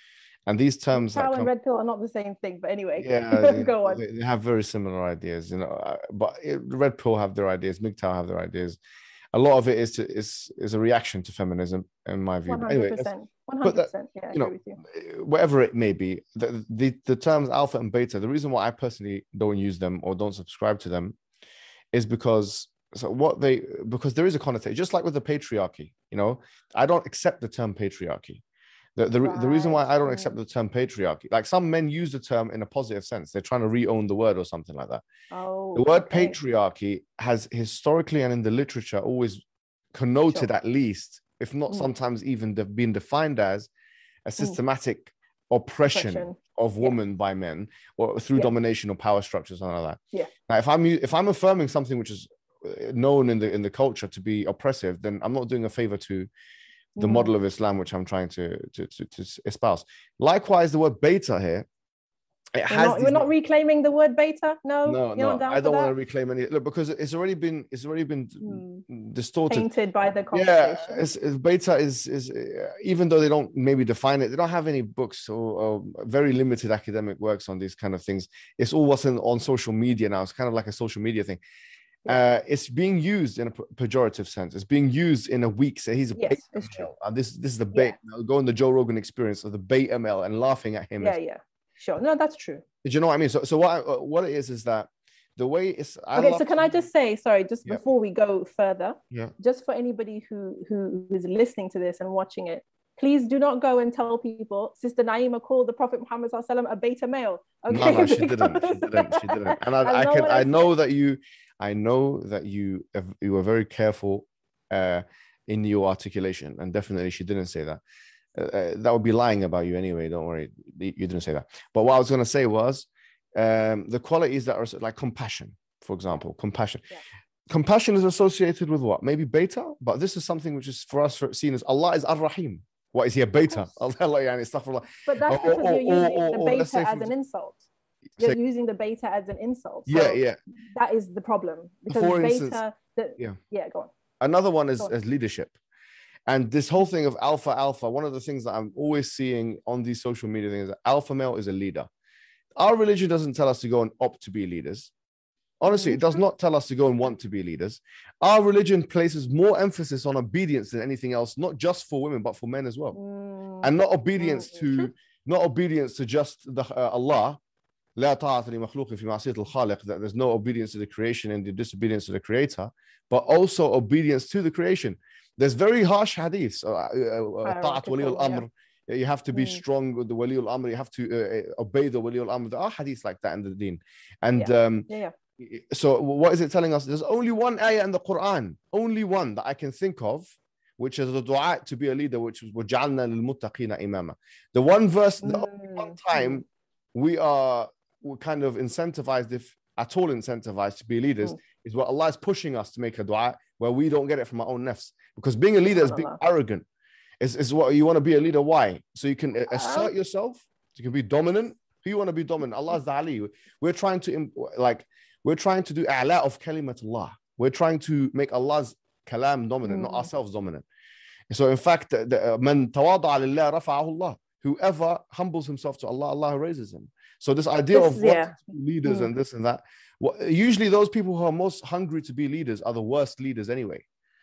And these terms that Cow and come, red pill are not the same thing, but anyway, yeah, you go know, on. they, they have very similar ideas, you know. uh, But it, red pill have their ideas, M G T O W have their ideas. A lot of it is to is is a reaction to feminism, in my view. But anyway, let's one put hundred that, percent. Yeah, I you know, agree with you. whatever it may be, the, the the terms alpha and beta. The reason why I personally don't use them or don't subscribe to them is because so what they because there is a connotation, just like with the patriarchy. You know, I don't accept the term patriarchy. The, the, Right. the reason why I don't Mm. accept the term patriarchy, like some men use the term in a positive sense, they're trying to re-own the word or something like that. Oh, The word okay. patriarchy has historically and in the literature always connoted, Sure. at least, if not Mm. sometimes even de- been defined as a systematic oppression, Oppression. of Yeah. women by men, or through Yeah. domination or power structures, something like that. Yeah. Now, if I'm u- if I'm affirming something which is uh, known in the in the culture to be oppressive, then I'm not doing a favor to the Mm. model of Islam which I'm trying to to, to, to espouse. Likewise, the word beta here, it We're has not, these we're not reclaiming the word beta. No, no, you're no, not down I for don't want to that? reclaim any look because it's already been it's already been Hmm. distorted. Tainted by the Yeah, conversation. it's, it's beta is is uh, even though they don't maybe define it, they don't have any books or, or very limited academic works on these kind of things. It's all what's in, on social media now. It's kind of like a social media thing. Yeah. Uh, it's being used in a p- pejorative sense. It's being used in a weak say he's a Yes, beta it's true. male. Uh, this this is the Yeah. bait. Go on the Joe Rogan experience of the beta male and laughing at him. Yeah, and- yeah. Sure. No, that's true. Do you know what I mean? So so what I, uh, what it is is that the way it's I Okay, love so can to- I just say, sorry, just Yeah. before we go further, Yeah. just for anybody who who who's listening to this and watching it, please do not go and tell people Sister Naima called the Prophet Muhammad Sallallahu Alaihi Wasallam a beta male. Okay, No, no, she didn't. She Because- didn't. She didn't. And I, That's I not can. what I, I know said. that you. I know that you. have- You were very careful uh, in your articulation, and definitely she didn't say that. Uh, uh, that would be lying about you anyway. Don't worry, you you didn't say that. But what I was going to say was um, the qualities that are like compassion, for example, compassion. Yeah. Compassion is associated with what? Maybe beta, but this is something which is for us seen as Allah is Ar-Rahim. What is he a beta? course. Allah, yani, astaghfirullah. But that's Or- because or- you're or- using or- the or let's beta say, for as an exa- insult. You're say- using the beta as an insult. Yeah, So yeah. that is the problem. Because For beta, instance, the, yeah. yeah, go on. Another one is, Go on. is leadership. And this whole thing of alpha, alpha, one of the things that I'm always seeing on these social media things is that alpha male is a leader. Our religion doesn't tell us to go and opt to be leaders. Honestly, Mhm. it does not tell us to go and want to be leaders. Our religion places more emphasis on obedience than anything else, not just for women, but for men as well. Mm, And not obedience Mm, to, true. not obedience to just the uh, Allah. لا طاعة لمخلوق في معصية الخالق, that there's no obedience to the creation and the disobedience to the creator, but also obedience to the creation. There's very harsh hadiths. uh, uh, طاعة ولي Hierarchical, الأمر. You have to be Mm. strong with the wali al-amr. You have to uh, obey the wali al-amr. There are hadiths like that in the deen. And um, Yeah, yeah. so what is it telling us? There's only one ayah in the Quran, only one that I can think of, which is the dua to be a leader, which is وَجَعَلْنَا لِلْمُتَّقِينَ إِمَامًا. The one verse, the only one Mm, time we are we're kind of incentivized, if at all incentivized to be leaders, Mm. is what Allah is pushing us to make a dua where we don't get it from our own nafs. Because being a leader is being SubhanAllah. arrogant. Is is what you want to be a leader. Why? So you can uh, Uh, assert yourself. You can be dominant. Who you want to be dominant? Allah's the Ali. We're trying to im- like we're trying to do a'la of kalimat Allah. We're trying to make Allah's kalam dominant, not Mm. ourselves dominant. So in fact, the- the, uh, man tawada'a lillah rafa'ahu Allah. Whoever humbles himself to Allah, Allah raises him. So this idea This- of yeah. wanting to be leaders Mm. and this and that, well, usually those people who are most hungry to be leaders are the worst leaders anyway.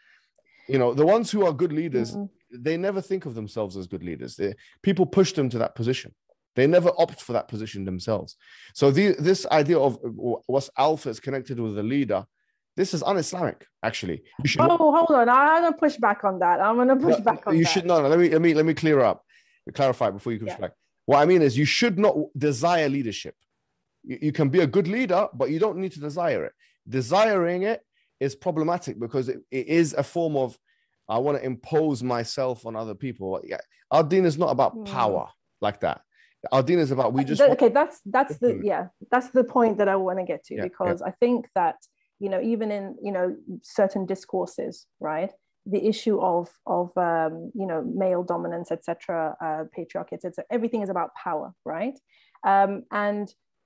You know, the ones who are good leaders, Mm. they never think of themselves as good leaders. They, people push them to that position. They never opt for that position themselves. So the, this idea of what's alpha is connected with the leader, this is un-Islamic, actually. You should Oh, not, hold on. I'm gonna push back on that. I'm gonna push no, back on you that. should no, no. Let me let me let me clear up, clarify before you push Yeah. back. What I mean is, you should not desire leadership. You, you can be a good leader, but you don't need to desire it. Desiring it is problematic because it, it is a form of I want to impose myself on other people. Yeah, our deen is not about Hmm. power like that. Our deen is about we just Th- want- okay, that's that's the Mhm. yeah, that's the point that I want to get to, Yeah, yeah. because I think that, you know, even in, you know, certain discourses, right, the issue of of um, you know, male dominance, et cetera, uh, patriarchy, et cetera, everything is about power, right? Um, and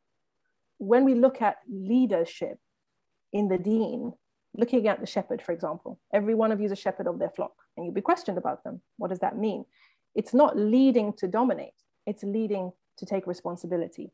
when we look at leadership in the deen, looking at the shepherd, for example, every one of you is a shepherd of their flock, and you'll be questioned about them. What does that mean? It's not leading to dominate. it's leading to take responsibility.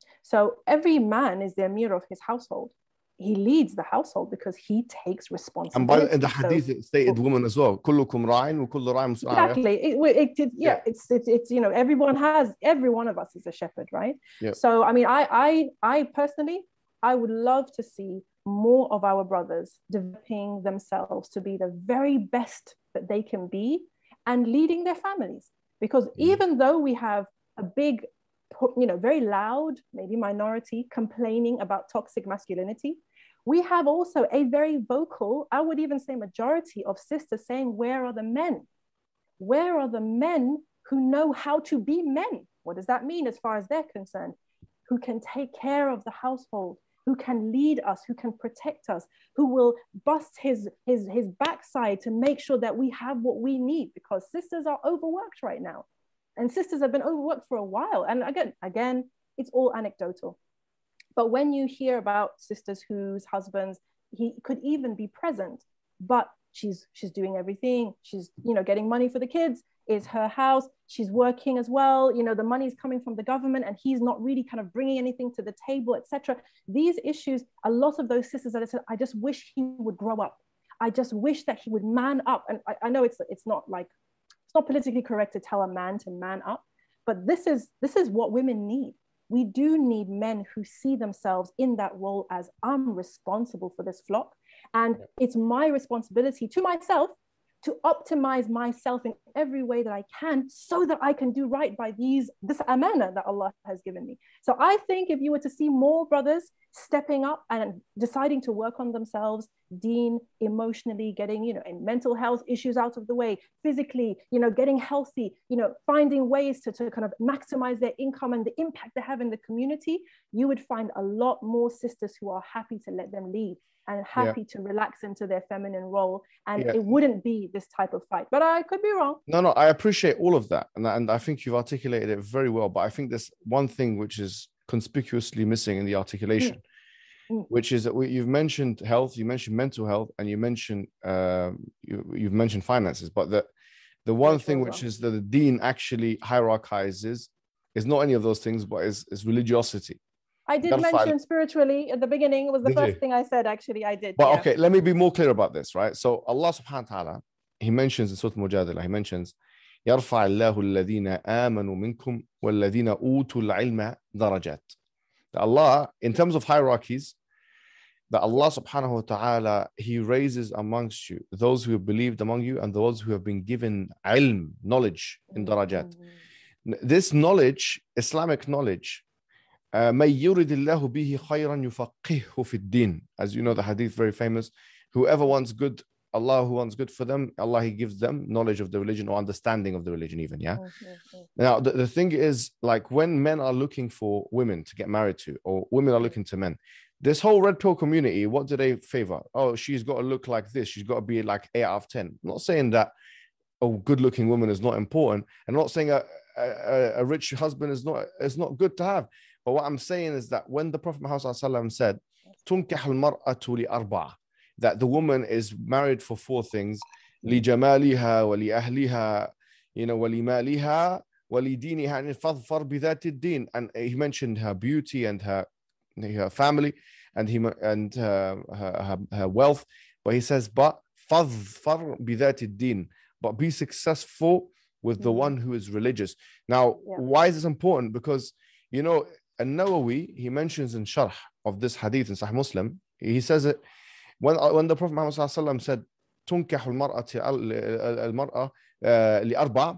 So every man is the emir of his household. He leads the household because he takes responsibility. And by the, in the hadith, so, it stated women as well. كلكم راع وكل راع مسؤول عن رعيته. Exactly. It, it, it, yeah, Yeah. it's, it's, it's, you know, everyone has, every one of us is a shepherd, right? Yeah. So, I mean, I, I, I personally, I would love to see more of our brothers developing themselves to be the very best that they can be and leading their families. Because Mm-hmm. even though we have a big, you know, very loud, maybe minority complaining about toxic masculinity, we have also a very vocal, I would even say majority of sisters saying, where are the men? Where are the men who know how to be men? What does that mean as far as they're concerned? Who can take care of the household, who can lead us, who can protect us, who will bust his, his, his backside to make sure that we have what we need, because sisters are overworked right now. And sisters have been overworked for a while. And again, again, it's all anecdotal. But when you hear about sisters whose husbands, he could even be present, but she's she's doing everything. She's, you know, getting money for the kids, it's her house. She's working as well. You know, the money is coming from the government and he's not really kind of bringing anything to the table, et cetera. These issues, a lot of those sisters that I said, I just wish he would grow up. I just wish that he would man up. And I, I know it's it's not like, it's not politically correct to tell a man to man up, but this is this is what women need. We do need men who see themselves in that role as, I'm responsible for this flock. And it's my responsibility to myself to optimize myself in every way that I can so that I can do right by these, this amana that Allah has given me. So I think if you were to see more brothers stepping up and deciding to work on themselves, deen, emotionally, getting, you know, and mental health issues out of the way, physically, you know, getting healthy, you know, finding ways to, to kind of maximize their income and the impact they have in the community, you would find a lot more sisters who are happy to let them lead and happy yeah. to relax into their feminine role. And yeah. it wouldn't be this type of fight, but I could be wrong. No, no, I appreciate all of that. And, and I think you've articulated it very well, but I think there's one thing which is conspicuously missing in the articulation, mm. Mm. which is that we, you've mentioned health, you mentioned mental health, and you mentioned, uh, you, you've mentioned finances, but the, the one thing which well. is that the deen actually hierarchizes is not any of those things, but is, is religiosity. I did mention spiritually at the beginning. It was the did first you? thing I said, actually, I did. But yeah. okay, let me be more clear about this, right? So Allah subhanahu wa ta'ala, he mentions in Surah Al-Mujadila, he mentions, يَرْفَعَ اللَّهُ الَّذِينَ آمَنُوا مِنْكُمْ وَالَّذِينَ أُوتُوا الْعِلْمَ دَرَجَاتٍ. That Allah, in terms of hierarchies, that Allah subhanahu wa ta'ala, he raises amongst you those who have believed among you and those who have been given ilm, knowledge in darajat. Mm-hmm. This knowledge, Islamic knowledge, Uh, may yuridillahu bihi khayran yufaqqihhu fi ad-din. As you know, the hadith very famous. Whoever wants good, Allah who wants good for them, Allah he gives them knowledge of the religion or understanding of the religion even, yeah? Mm-hmm. Now, the, the thing is, like when men are looking for women to get married to, or women are looking to men, this whole red pill community, what do they favor? Oh, she's got to look like this. She's got to be like eight out of ten. I'm not saying that a good-looking woman is not important. I'm not saying a, a, a rich husband is not, is not good to have. But what I'm saying is that when the Prophet Muhammad said, تُنْكَحُ الْمَرْأَةُ لِأَرْبَعَةٍ, that the woman is married for four things, لِجَمَالِهَا وَلِأَهْلِهَا, you know, وَلِمَالِهَا وَلِدِينِهَا, and فَظْفَرْ بِذَاتِ الدِّينِ. And he mentioned her beauty and her, her family and, he, and uh, her, her, her wealth. But he says, but فَظْفَرْ بِذَاتِ الدِّينِ, but be successful with the one who is religious. Now, yeah. why is this important? Because, you know, An-Nawawi, he mentions in Sharh of this hadith in Sahih Muslim, he says it when, when the Prophet Muhammad said, تُنْكَحُ الْمَرْأَةِ الْمَرْأَةِ لِأَرْبَعٍ,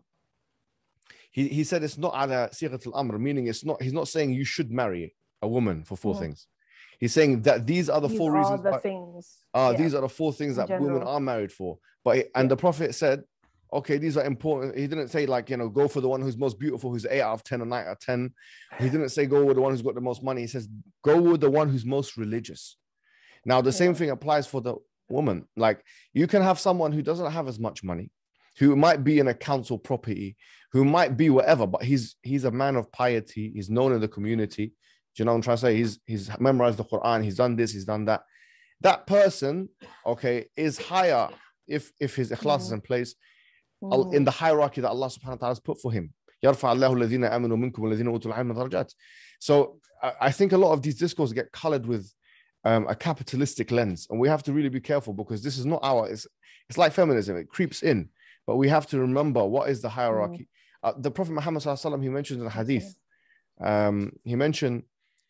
he, he said it's not ala sighat al-amr, meaning it's not, he's not saying you should marry a woman for four mm. things. He's saying that these are the these four are reasons. The why, things. Uh, yeah. These are the four things that women are married for. But And yeah. the Prophet said, okay, these are important. He didn't say like, you know, go for the one who's most beautiful, who's eight out of ten or nine out of ten. He didn't say go with the one who's got the most money. He says, go with the one who's most religious. Now, the yeah. same thing applies for the woman. Like you can have someone who doesn't have as much money, who might be in a council property, who might be whatever, but he's he's a man of piety. He's known in the community. Do you know what I'm trying to say? He's, he's memorized the Quran. He's done this. He's done that. That person, okay, is higher if, if his ikhlas mm. is in place. In the hierarchy that Allah subhanahu wa ta'ala has put for him. يرفع الله الذين آمنوا منكم والذين أوتوا العلم درجات. So I think a lot of these discourses get colored with um, a capitalistic lens, and we have to really be careful, because this is not our, it's, it's like feminism, it creeps in, but we have to remember what is the hierarchy. Mm. Uh, the Prophet Muhammad sallallahu alaihi wasallam, he mentioned in the hadith, um, he mentioned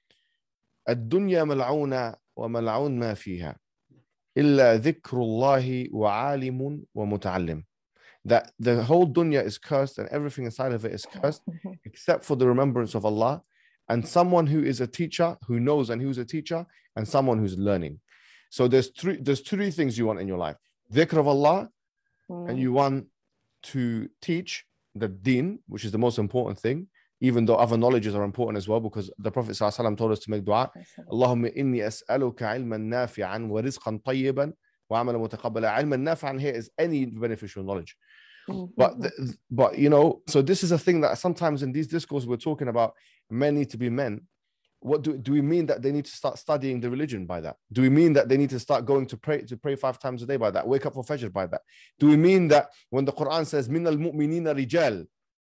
الدنيا ملعونة وملعون ما فيها إلا ذكر الله وعالم ومتعلم. That the whole dunya is cursed and everything inside of it is cursed except for the remembrance of Allah and someone who is a teacher, who knows and who's a teacher, and someone who's learning. So there's three there's three things you want in your life: dhikr of Allah, mm. and you want to teach the deen, which is the most important thing, even though other knowledges are important as well, because the Prophet ﷺ told us to make dua. Allahumma inni as'aluka ilman nafi'an wa rizqan tayyiban wa amalan mutaqabbala. Ilman nafi'an here is any beneficial knowledge. Mm-hmm. But, the, but, you know, so this is a thing that sometimes in these discourses we're talking about men need to be men. What do, do we mean that they need to start studying the religion by that? Do we mean that they need to start going to pray to pray five times a day by that? Wake up for Fajr by that? Do we mean that when the Quran says min al mu'minina rijal,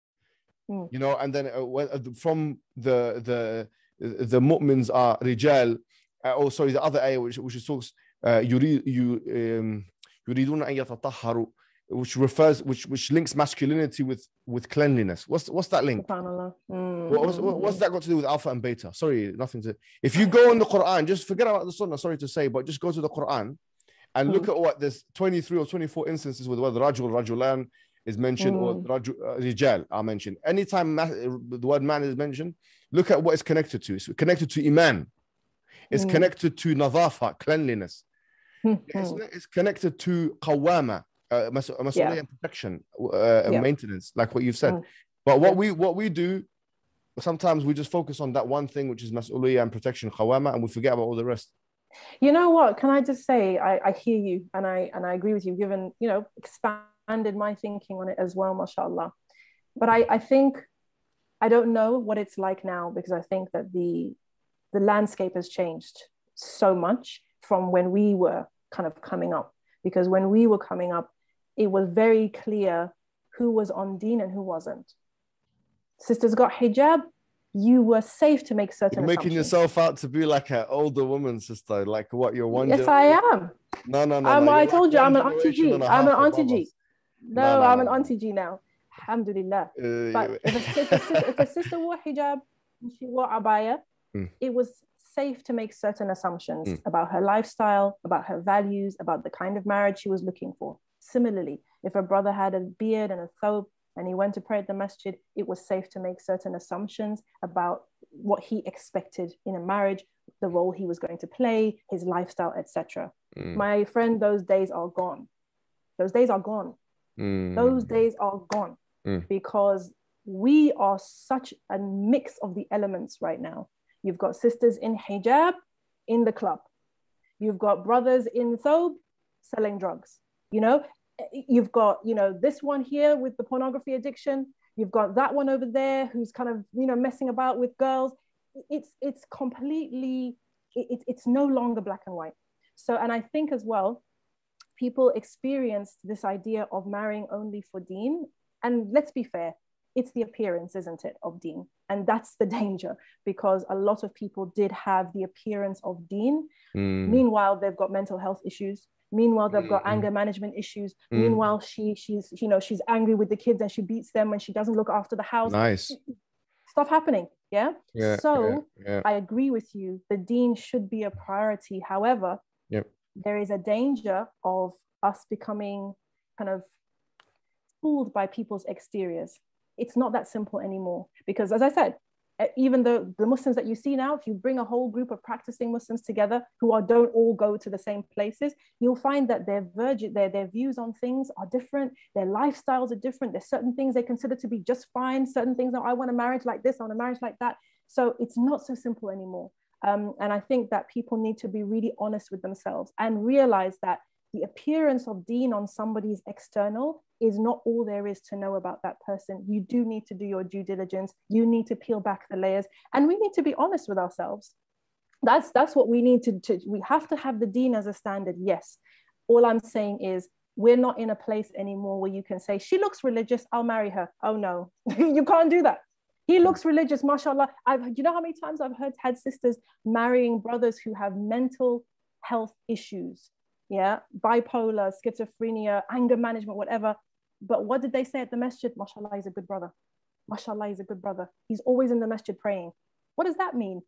mm. you know, and then uh, when, uh, from the the the mu'mins are rijal, uh, oh sorry, the other ayah which which talks uh, yuri you um, yuriduna an yatatahharu, which refers, which which links masculinity with with cleanliness. What's what's that link? Mm. What, what's, what's that got to do with alpha and beta? Sorry, nothing to. If you go on the Quran, just forget about the Sunnah. Sorry to say, but just go to the Quran and mm. look at what there's twenty-three or twenty-four instances with whether Rajul, Rajulan is mentioned, mm. or Rajul, uh, Rijal are mentioned. Anytime ma- the word man is mentioned, look at what it's connected to. It's connected to Iman. It's mm. connected to Nadafa, cleanliness. Mm. It's, it's connected to Qawwama. Uh, mas- yeah. and protection uh, and yeah. maintenance, like what you've said. Mm. But what yeah. we what we do sometimes, we just focus on that one thing, which is mas'uliyah and protection, khawama, and we forget about all the rest. You know what? Can I just say I, I hear you, and I and I agree with you. Given, you know, expanded my thinking on it as well, mashallah. But I I think I don't know what it's like now, because I think that the the landscape has changed so much from when we were kind of coming up. Because when we were coming up, it was very clear who was on deen and who wasn't. Sisters got hijab, you were safe to make certain You're making yourself out to be like an older woman, sister. Like what, you're one Yes, generation? I am. No, no, no. Um, no. I You're told like you, I'm an auntie G. I'm an auntie G. No, no, no, I'm no, an no. auntie G now. Alhamdulillah. Uh, but if a, if, a sister, if a sister wore hijab and she wore abaya, mm. it was safe to make certain assumptions mm. about her lifestyle, about her values, about the kind of marriage she was looking for. Similarly, if a brother had a beard and a thobe and he went to pray at the masjid, it was safe to make certain assumptions about what he expected in a marriage, the role he was going to play, his lifestyle, et cetera. Mm. My friend, those days are gone. Those days are gone. Mm. Those days are gone mm. because we are such a mix of the elements right now. You've got sisters in hijab in the club. You've got brothers in thobe selling drugs. You know, you've got, you know, this one here with the pornography addiction. You've got that one over there who's kind of, you know, messing about with girls. It's it's completely, it, it's no longer black and white. So, and I think as well, people experienced this idea of marrying only for deen. And let's be fair, it's the appearance, isn't it, of deen? And that's the danger, because a lot of people did have the appearance of deen. Mm. Meanwhile, they've got mental health issues. Meanwhile, they've got mm. anger management issues. Mm. Meanwhile, she she's you know she's angry with the kids and she beats them when she doesn't look after the house. Nice stuff happening. Yeah. yeah so yeah, yeah. I agree with you. The deen should be a priority. However, yep. there is a danger of us becoming kind of fooled by people's exteriors. It's not that simple anymore, because as I said, even though the Muslims that you see now, if you bring a whole group of practicing Muslims together who are, don't all go to the same places, you'll find that their virgin, their, their views on things are different. Their lifestyles are different. There's certain things they consider to be just fine. Certain things, oh, I want a marriage like this, I want a marriage like that. So it's not so simple anymore. Um, and I think that people need to be really honest with themselves and realize that the appearance of deen on somebody's external is not all there is to know about that person. You do need to do your due diligence. You need to peel back the layers, and we need to be honest with ourselves. That's that's what we need to, to we have to have the deen as a standard. Yes. All I'm saying is we're not in a place anymore where you can say, she looks religious, I'll marry her. Oh no, you can't do that. He looks religious, mashallah. I've, do you know how many times I've heard had sisters marrying brothers who have mental health issues? Yeah, bipolar, schizophrenia, anger management, whatever. But what did they say at the masjid? Mashallah, he's a good brother. Mashallah, he's a good brother. He's always in the masjid praying. What does that mean?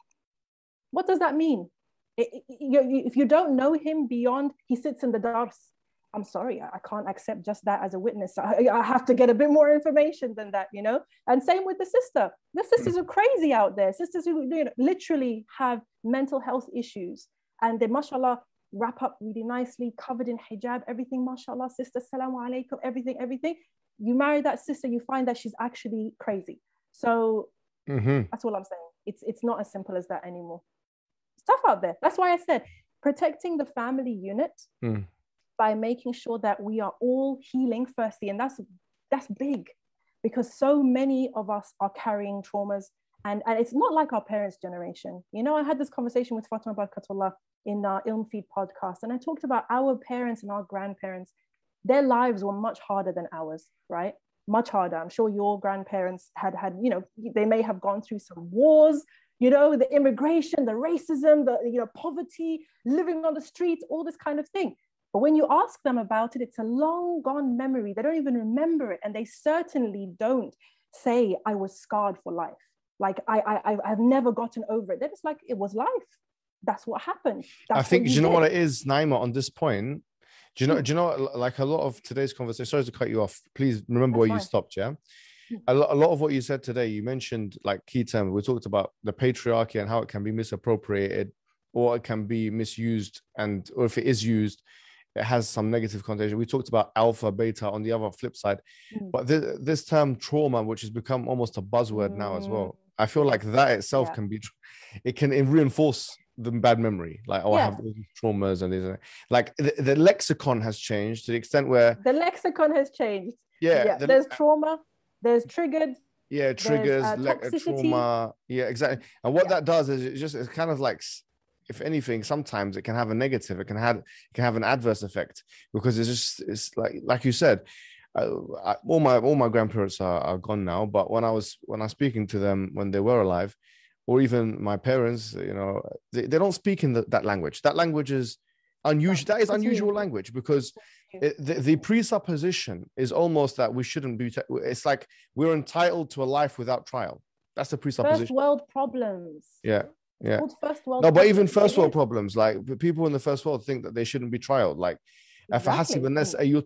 What does that mean? It, it, you, if you don't know him beyond, he sits in the dars. I'm sorry, I can't accept just that as a witness. I, I have to get a bit more information than that, you know? And same with the sister. The sisters are crazy out there. Sisters who, you know, literally have mental health issues. And they, mashallah, wrap up really nicely, covered in hijab, everything, mashallah, sister, salamu alaikum, everything, everything. You marry that sister, you find that she's actually crazy. So mm-hmm. that's all I'm saying. It's, it's not as simple as that anymore. Stuff out there. That's why I said protecting the family unit mm. by making sure that we are all healing firstly. And that's that's big, because so many of us are carrying traumas, and, and it's not like our parents' generation. You know, I had this conversation with Fatima Barakatullah in our Ilm Feed podcast, and I talked about our parents and our grandparents. Their lives were much harder than ours, right? Much harder. I'm sure your grandparents had had, you know, they may have gone through some wars, you know, the immigration, the racism, the, you know, poverty, living on the streets, all this kind of thing. But when you ask them about it, it's a long gone memory. They don't even remember it. And they certainly don't say, I was scarred for life. Like, I, I, I've never gotten over it. They're just like, it was life. That's what happened. That's I think, you do you know did. what it is, Naima, on this point? Do you know, do you know, like a lot of today's conversation, sorry to cut you off. Please remember That's where fine. You stopped, yeah? A lot, a lot of what you said today, you mentioned like key terms. We talked about the patriarchy and how it can be misappropriated, or it can be misused, and or if it is used, it has some negative connotation. We talked about alpha, beta on the other flip side. Mm. But this, this term trauma, which has become almost a buzzword mm. now as well, I feel like that itself yeah. can be, it can reinforce the bad memory. Like, oh, yeah. I have all these traumas and these, like the, the lexicon has changed to the extent where the lexicon has changed. Yeah, yeah. The, there's trauma. There's triggered. Yeah, triggers, uh, le- trauma. Yeah, exactly. And what yeah. that does is it just, it's kind of like, if anything, sometimes it can have a negative, it can have, it can have an adverse effect, because it's just, it's like, like you said, uh, I, all my, all my grandparents are, are gone now. But when I was, when I was speaking to them when they were alive, or even my parents, you know, they, they don't speak in the, that language. That language is unusual. That is unusual language, because it, the, the presupposition is almost that we shouldn't be, it's like we're entitled to a life without trial. That's the presupposition. First world problems. Yeah. Yeah. First world no, but problems. even first world problems, like people in the first world think that they shouldn't be trialed. Like, exactly. The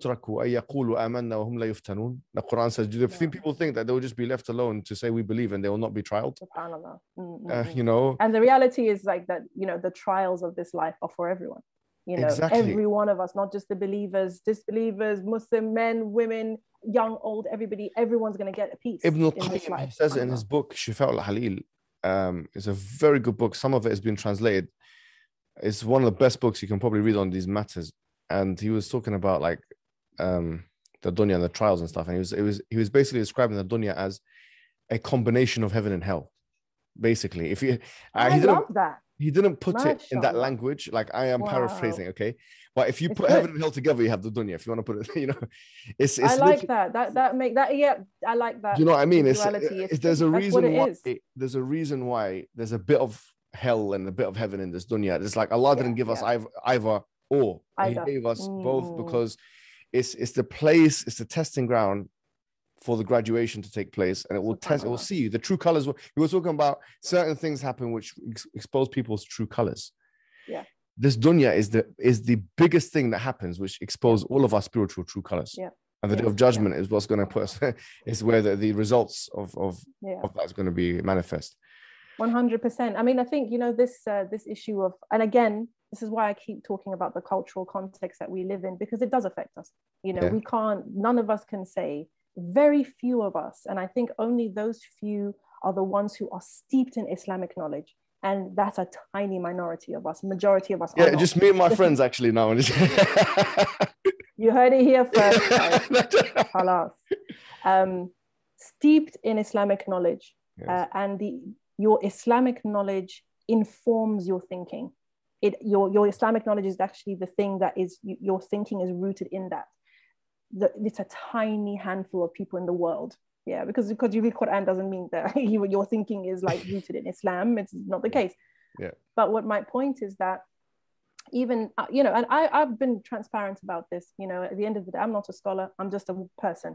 Quran says, do you think people think that they will just be left alone to say we believe and they will not be trialed? Mm-hmm. Uh, you know, and the reality is like that, you know, the trials of this life are for everyone. You know, exactly. every one of us, not just the believers, disbelievers, Muslim men, women, young, old, everybody, everyone's going to get a piece. Ibn al-Qayyim says it in his book, Shifa al-Halil. Um, it's a very good book. Some of it has been translated. It's one of the best books you can probably read on these matters. And he was talking about like um, the dunya and the trials and stuff. And he was, it was, he was basically describing the dunya as a combination of heaven and hell. Basically, if you, uh, I he love that. He didn't put Mashallah. it in that language. Like I am wow. paraphrasing, okay? But if you it's put good. heaven and hell together, you have the dunya. If you want to put it, you know, it's. it's I like that. That that make that. Yeah, I like that. Do you know what I mean? It's, it's, it's there's a That's reason why. is. There's a reason why there's a bit of hell and a bit of heaven in this dunya. It's like Allah yeah, didn't give yeah. us either, either or. Either. He gave us mm. both, because it's it's the place, it's the testing ground for the graduation to take place, and it will test, it will see the true colors. We were talking about certain things happen which ex- expose people's true colors. Yeah. This dunya is the is the biggest thing that happens, which expose all of our spiritual true colors. Yeah. And the yes. day of judgment yeah. is what's going to put us, is where the, the results of, of, yeah. of that is going to be manifest. one hundred percent. I mean, I think, you know, this, uh, this issue of, and again, this is why I keep talking about the cultural context that we live in, because it does affect us. You know, yeah. we can't, none of us can say, very few of us, and I think only those few are the ones who are steeped in Islamic knowledge. And that's a tiny minority of us. Majority of us yeah, are not. Just me and my friends actually now. You heard it here first. Halas. Um, steeped in Islamic knowledge. Yes. Uh, and the your Islamic knowledge informs your thinking. it your your Islamic knowledge is actually the thing that is your thinking is rooted in that. The, it's a tiny handful of people in the world. Yeah, because because you read Quran doesn't mean that you, your thinking is like rooted in Islam. It's not the case. Yeah. But what my point is that even, uh, you know, and I, I've been transparent about this, you know, at the end of the day, I'm not a scholar, I'm just a person.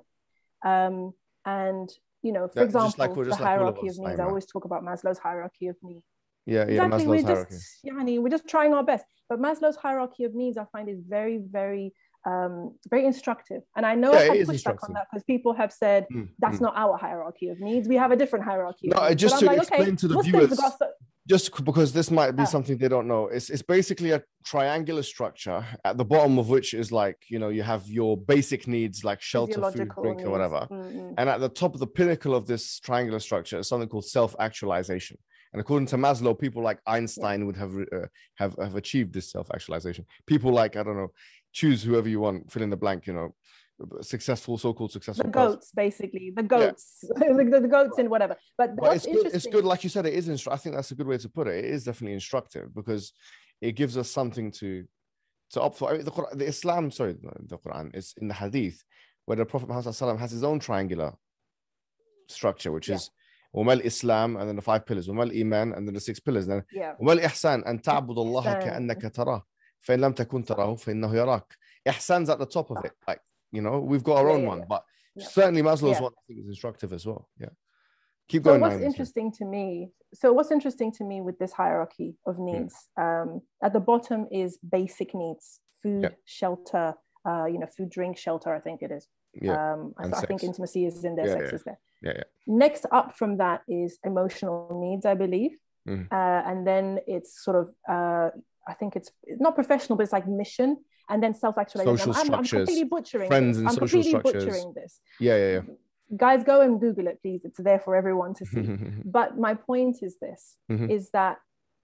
Um, and, you know, for yeah, example, like, the like hierarchy of needs, I always talk about Maslow's hierarchy of needs. Yeah, yeah, exactly. Maslow's we're hierarchy. Just, yani, we're just trying our best. But Maslow's hierarchy of needs, I find, is very, very, um, very instructive. And I know yeah, I've had pushback on that because people have said, mm, that's mm. not our hierarchy of needs. We have a different hierarchy. No, of needs. just but to I'm like, explain okay, to the Muslims viewers, got so- just because this might be ah. something they don't know. It's, it's basically a triangular structure at the bottom of which is like, you know, you have your basic needs like shelter, food, drink, needs. or whatever. Mm-hmm. And at the top of the pinnacle of this triangular structure is something called self-actualization. And according to Maslow, people like Einstein yeah. would have, uh, have have achieved this self-actualization. People like, I don't know, choose whoever you want, fill in the blank, you know, successful, so-called successful. The goats, person. basically, the goats, yeah. the, the goats and whatever. But, but it's good. It's good, like you said, it is. Instru- I think that's a good way to put it. It is definitely instructive because it gives us something to to opt for. I mean, the, Quran, the Islam, sorry, the Quran is in the Hadith where the Prophet Muhammad has his own triangular structure, which yeah. is وما Islam, and then the five pillars, وما Iman, and then the six pillars. Then وما الإحسان أن تعبد الله كأنك تراه فإن لم تكن تراه فإنه يراك. Ihsan's at the top of it, like, you know, we've got our yeah, own yeah, one, yeah. but yeah. certainly Maslow's yeah. one I think is instructive as well. Yeah. Keep so going. What's nine, interesting to me, so what's interesting to me with this hierarchy of needs, yeah. um, at the bottom is basic needs, food, yeah. shelter, uh, you know, food, drink, shelter, I think it is. Yeah. Um, I, I think intimacy is in there, yeah, sex yeah. is there. Yeah, yeah. Next up from that is emotional needs, I believe. Mm. Uh, and then it's sort of, uh, I think it's not professional, but it's like mission. And then self-actualization. Social I'm, structures, I'm completely butchering friends this. and I'm social completely structures. butchering this. Yeah, yeah, yeah. Guys, go and Google it, please. It's there for everyone to see. But my point is this, mm-hmm. is that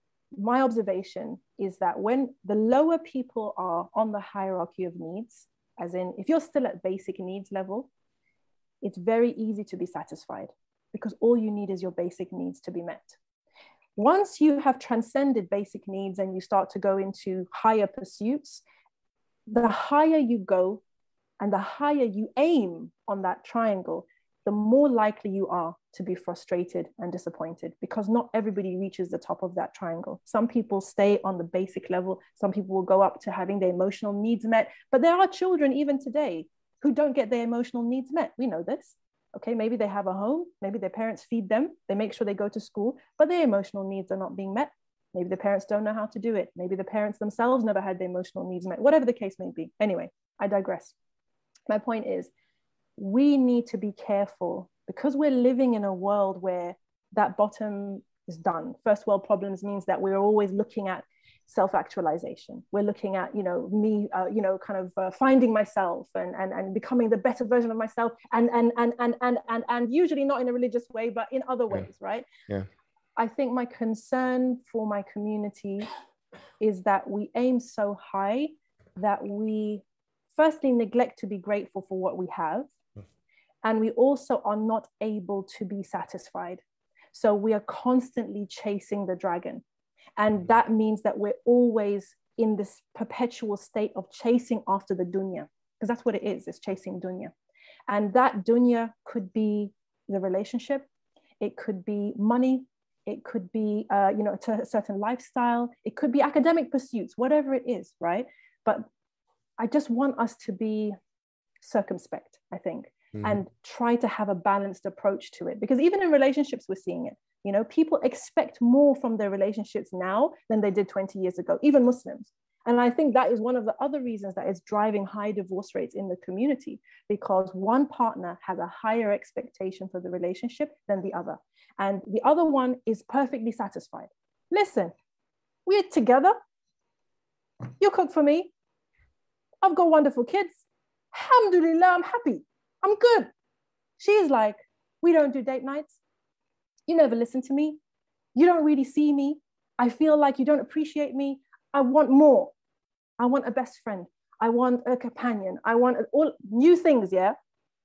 my observation is that when the lower people are on the hierarchy of needs, as in if you're still at basic needs level, it's very easy to be satisfied because all you need is your basic needs to be met. Once you have transcended basic needs and you start to go into higher pursuits, the higher you go and the higher you aim on that triangle, the more likely you are to be frustrated and disappointed because not everybody reaches the top of that triangle. Some people stay on the basic level. Some people will go up to having their emotional needs met. But there are children even today who don't get their emotional needs met. We know this. Okay, maybe they have a home, maybe their parents feed them, they make sure they go to school, but their emotional needs are not being met. Maybe the parents don't know how to do it. Maybe the parents themselves never had their emotional needs met, whatever the case may be. Anyway, I digress. My point is, we need to be careful because we're living in a world where that bottom is done. First world problems means that we're always looking at self-actualization. We're looking at, you know, me, uh, you know, kind of uh, finding myself and, and, and becoming the better version of myself. And, and, and, and, and, and, and usually not in a religious way, but in other ways, yeah. right? Yeah. I think my concern for my community is that we aim so high that we firstly neglect to be grateful for what we have. And we also are not able to be satisfied. So we are constantly chasing the dragon. And that means that we're always in this perpetual state of chasing after the dunya, because that's what it is, it's chasing dunya. And that dunya could be the relationship, it could be money, it could be, uh, you know, a certain lifestyle, it could be academic pursuits, whatever it is, right? But I just want us to be circumspect, I think, mm-hmm. and try to have a balanced approach to it. Because even in relationships, we're seeing it. You know, people expect more from their relationships now than they did twenty years ago, even Muslims. And I think that is one of the other reasons that is driving high divorce rates in the community, because one partner has a higher expectation for the relationship than the other. And the other one is perfectly satisfied. Listen, we're together. You cook for me. I've got wonderful kids. Alhamdulillah, I'm happy. I'm good. She's like, we don't do date nights. You never listen to me. You don't really see me. I feel like you don't appreciate me. I want more. I want a best friend. I want a companion. I want all new things, yeah?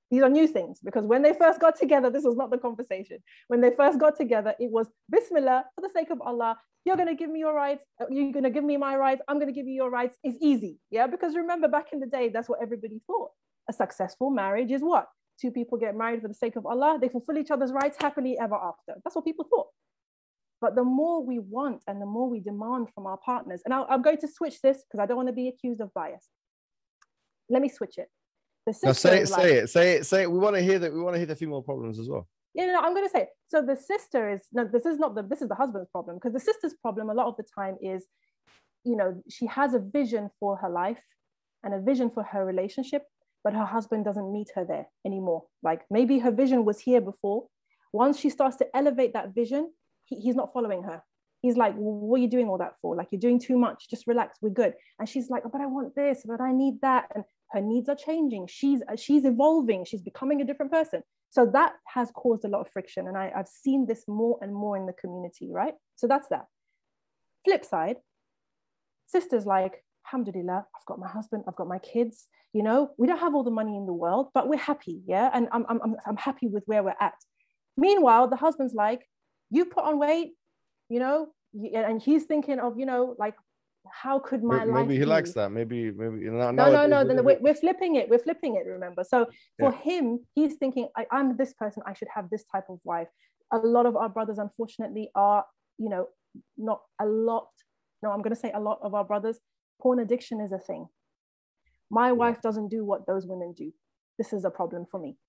These are new things, because when they first got together, this was not the conversation. When they first got together, it was Bismillah, for the sake of Allah, you're going to give me your rights, you're going to give me my rights, I'm going to give you your rights. It's easy. Yeah, because remember, back in the day, that's what everybody thought. A successful marriage is what? Two people get married for the sake of Allah, they fulfill each other's rights happily ever after. That's what people thought. But the more we want and the more we demand from our partners, and I'll, I'm going to switch this because I don't want to be accused of bias. Let me switch it. The sister no, say it, like, say it, say it, say it. We want to hear that. We want to hear the female problems as well. Yeah, no, I'm going to say it. So the sister is, no, this is not the, this is the husband's problem, because the sister's problem a lot of the time is, you know, she has a vision for her life and a vision for her relationship, but her husband doesn't meet her there anymore. Like maybe her vision was here before. Once she starts to elevate that vision, he, he's not following her. He's like, well, what are you doing all that for? Like, you're doing too much, just relax, we're good. And she's like, oh, but I want this, but I need that. And her needs are changing. She's, she's evolving. She's becoming a different person. So that has caused a lot of friction. And I, I've seen this more and more in the community, right? So that's that. Flip side, sisters like, alhamdulillah, I've got my husband, I've got my kids, you know, we don't have all the money in the world, but we're happy, yeah? And I'm, I'm, I'm happy with where we're at. Meanwhile, the husband's like, you put on weight, you know, and he's thinking of, you know, like, how could my maybe life maybe he be? likes that. Maybe, maybe. No, no, no, no. Then we're, we're flipping it. We're flipping it, remember? So for yeah. him, he's thinking, I, I'm this person, I should have this type of wife. A lot of our brothers, unfortunately, are, you know, not a lot. No, I'm going to say a lot of our brothers, porn addiction is a thing. My wife doesn't do what those women do. This is a problem for me.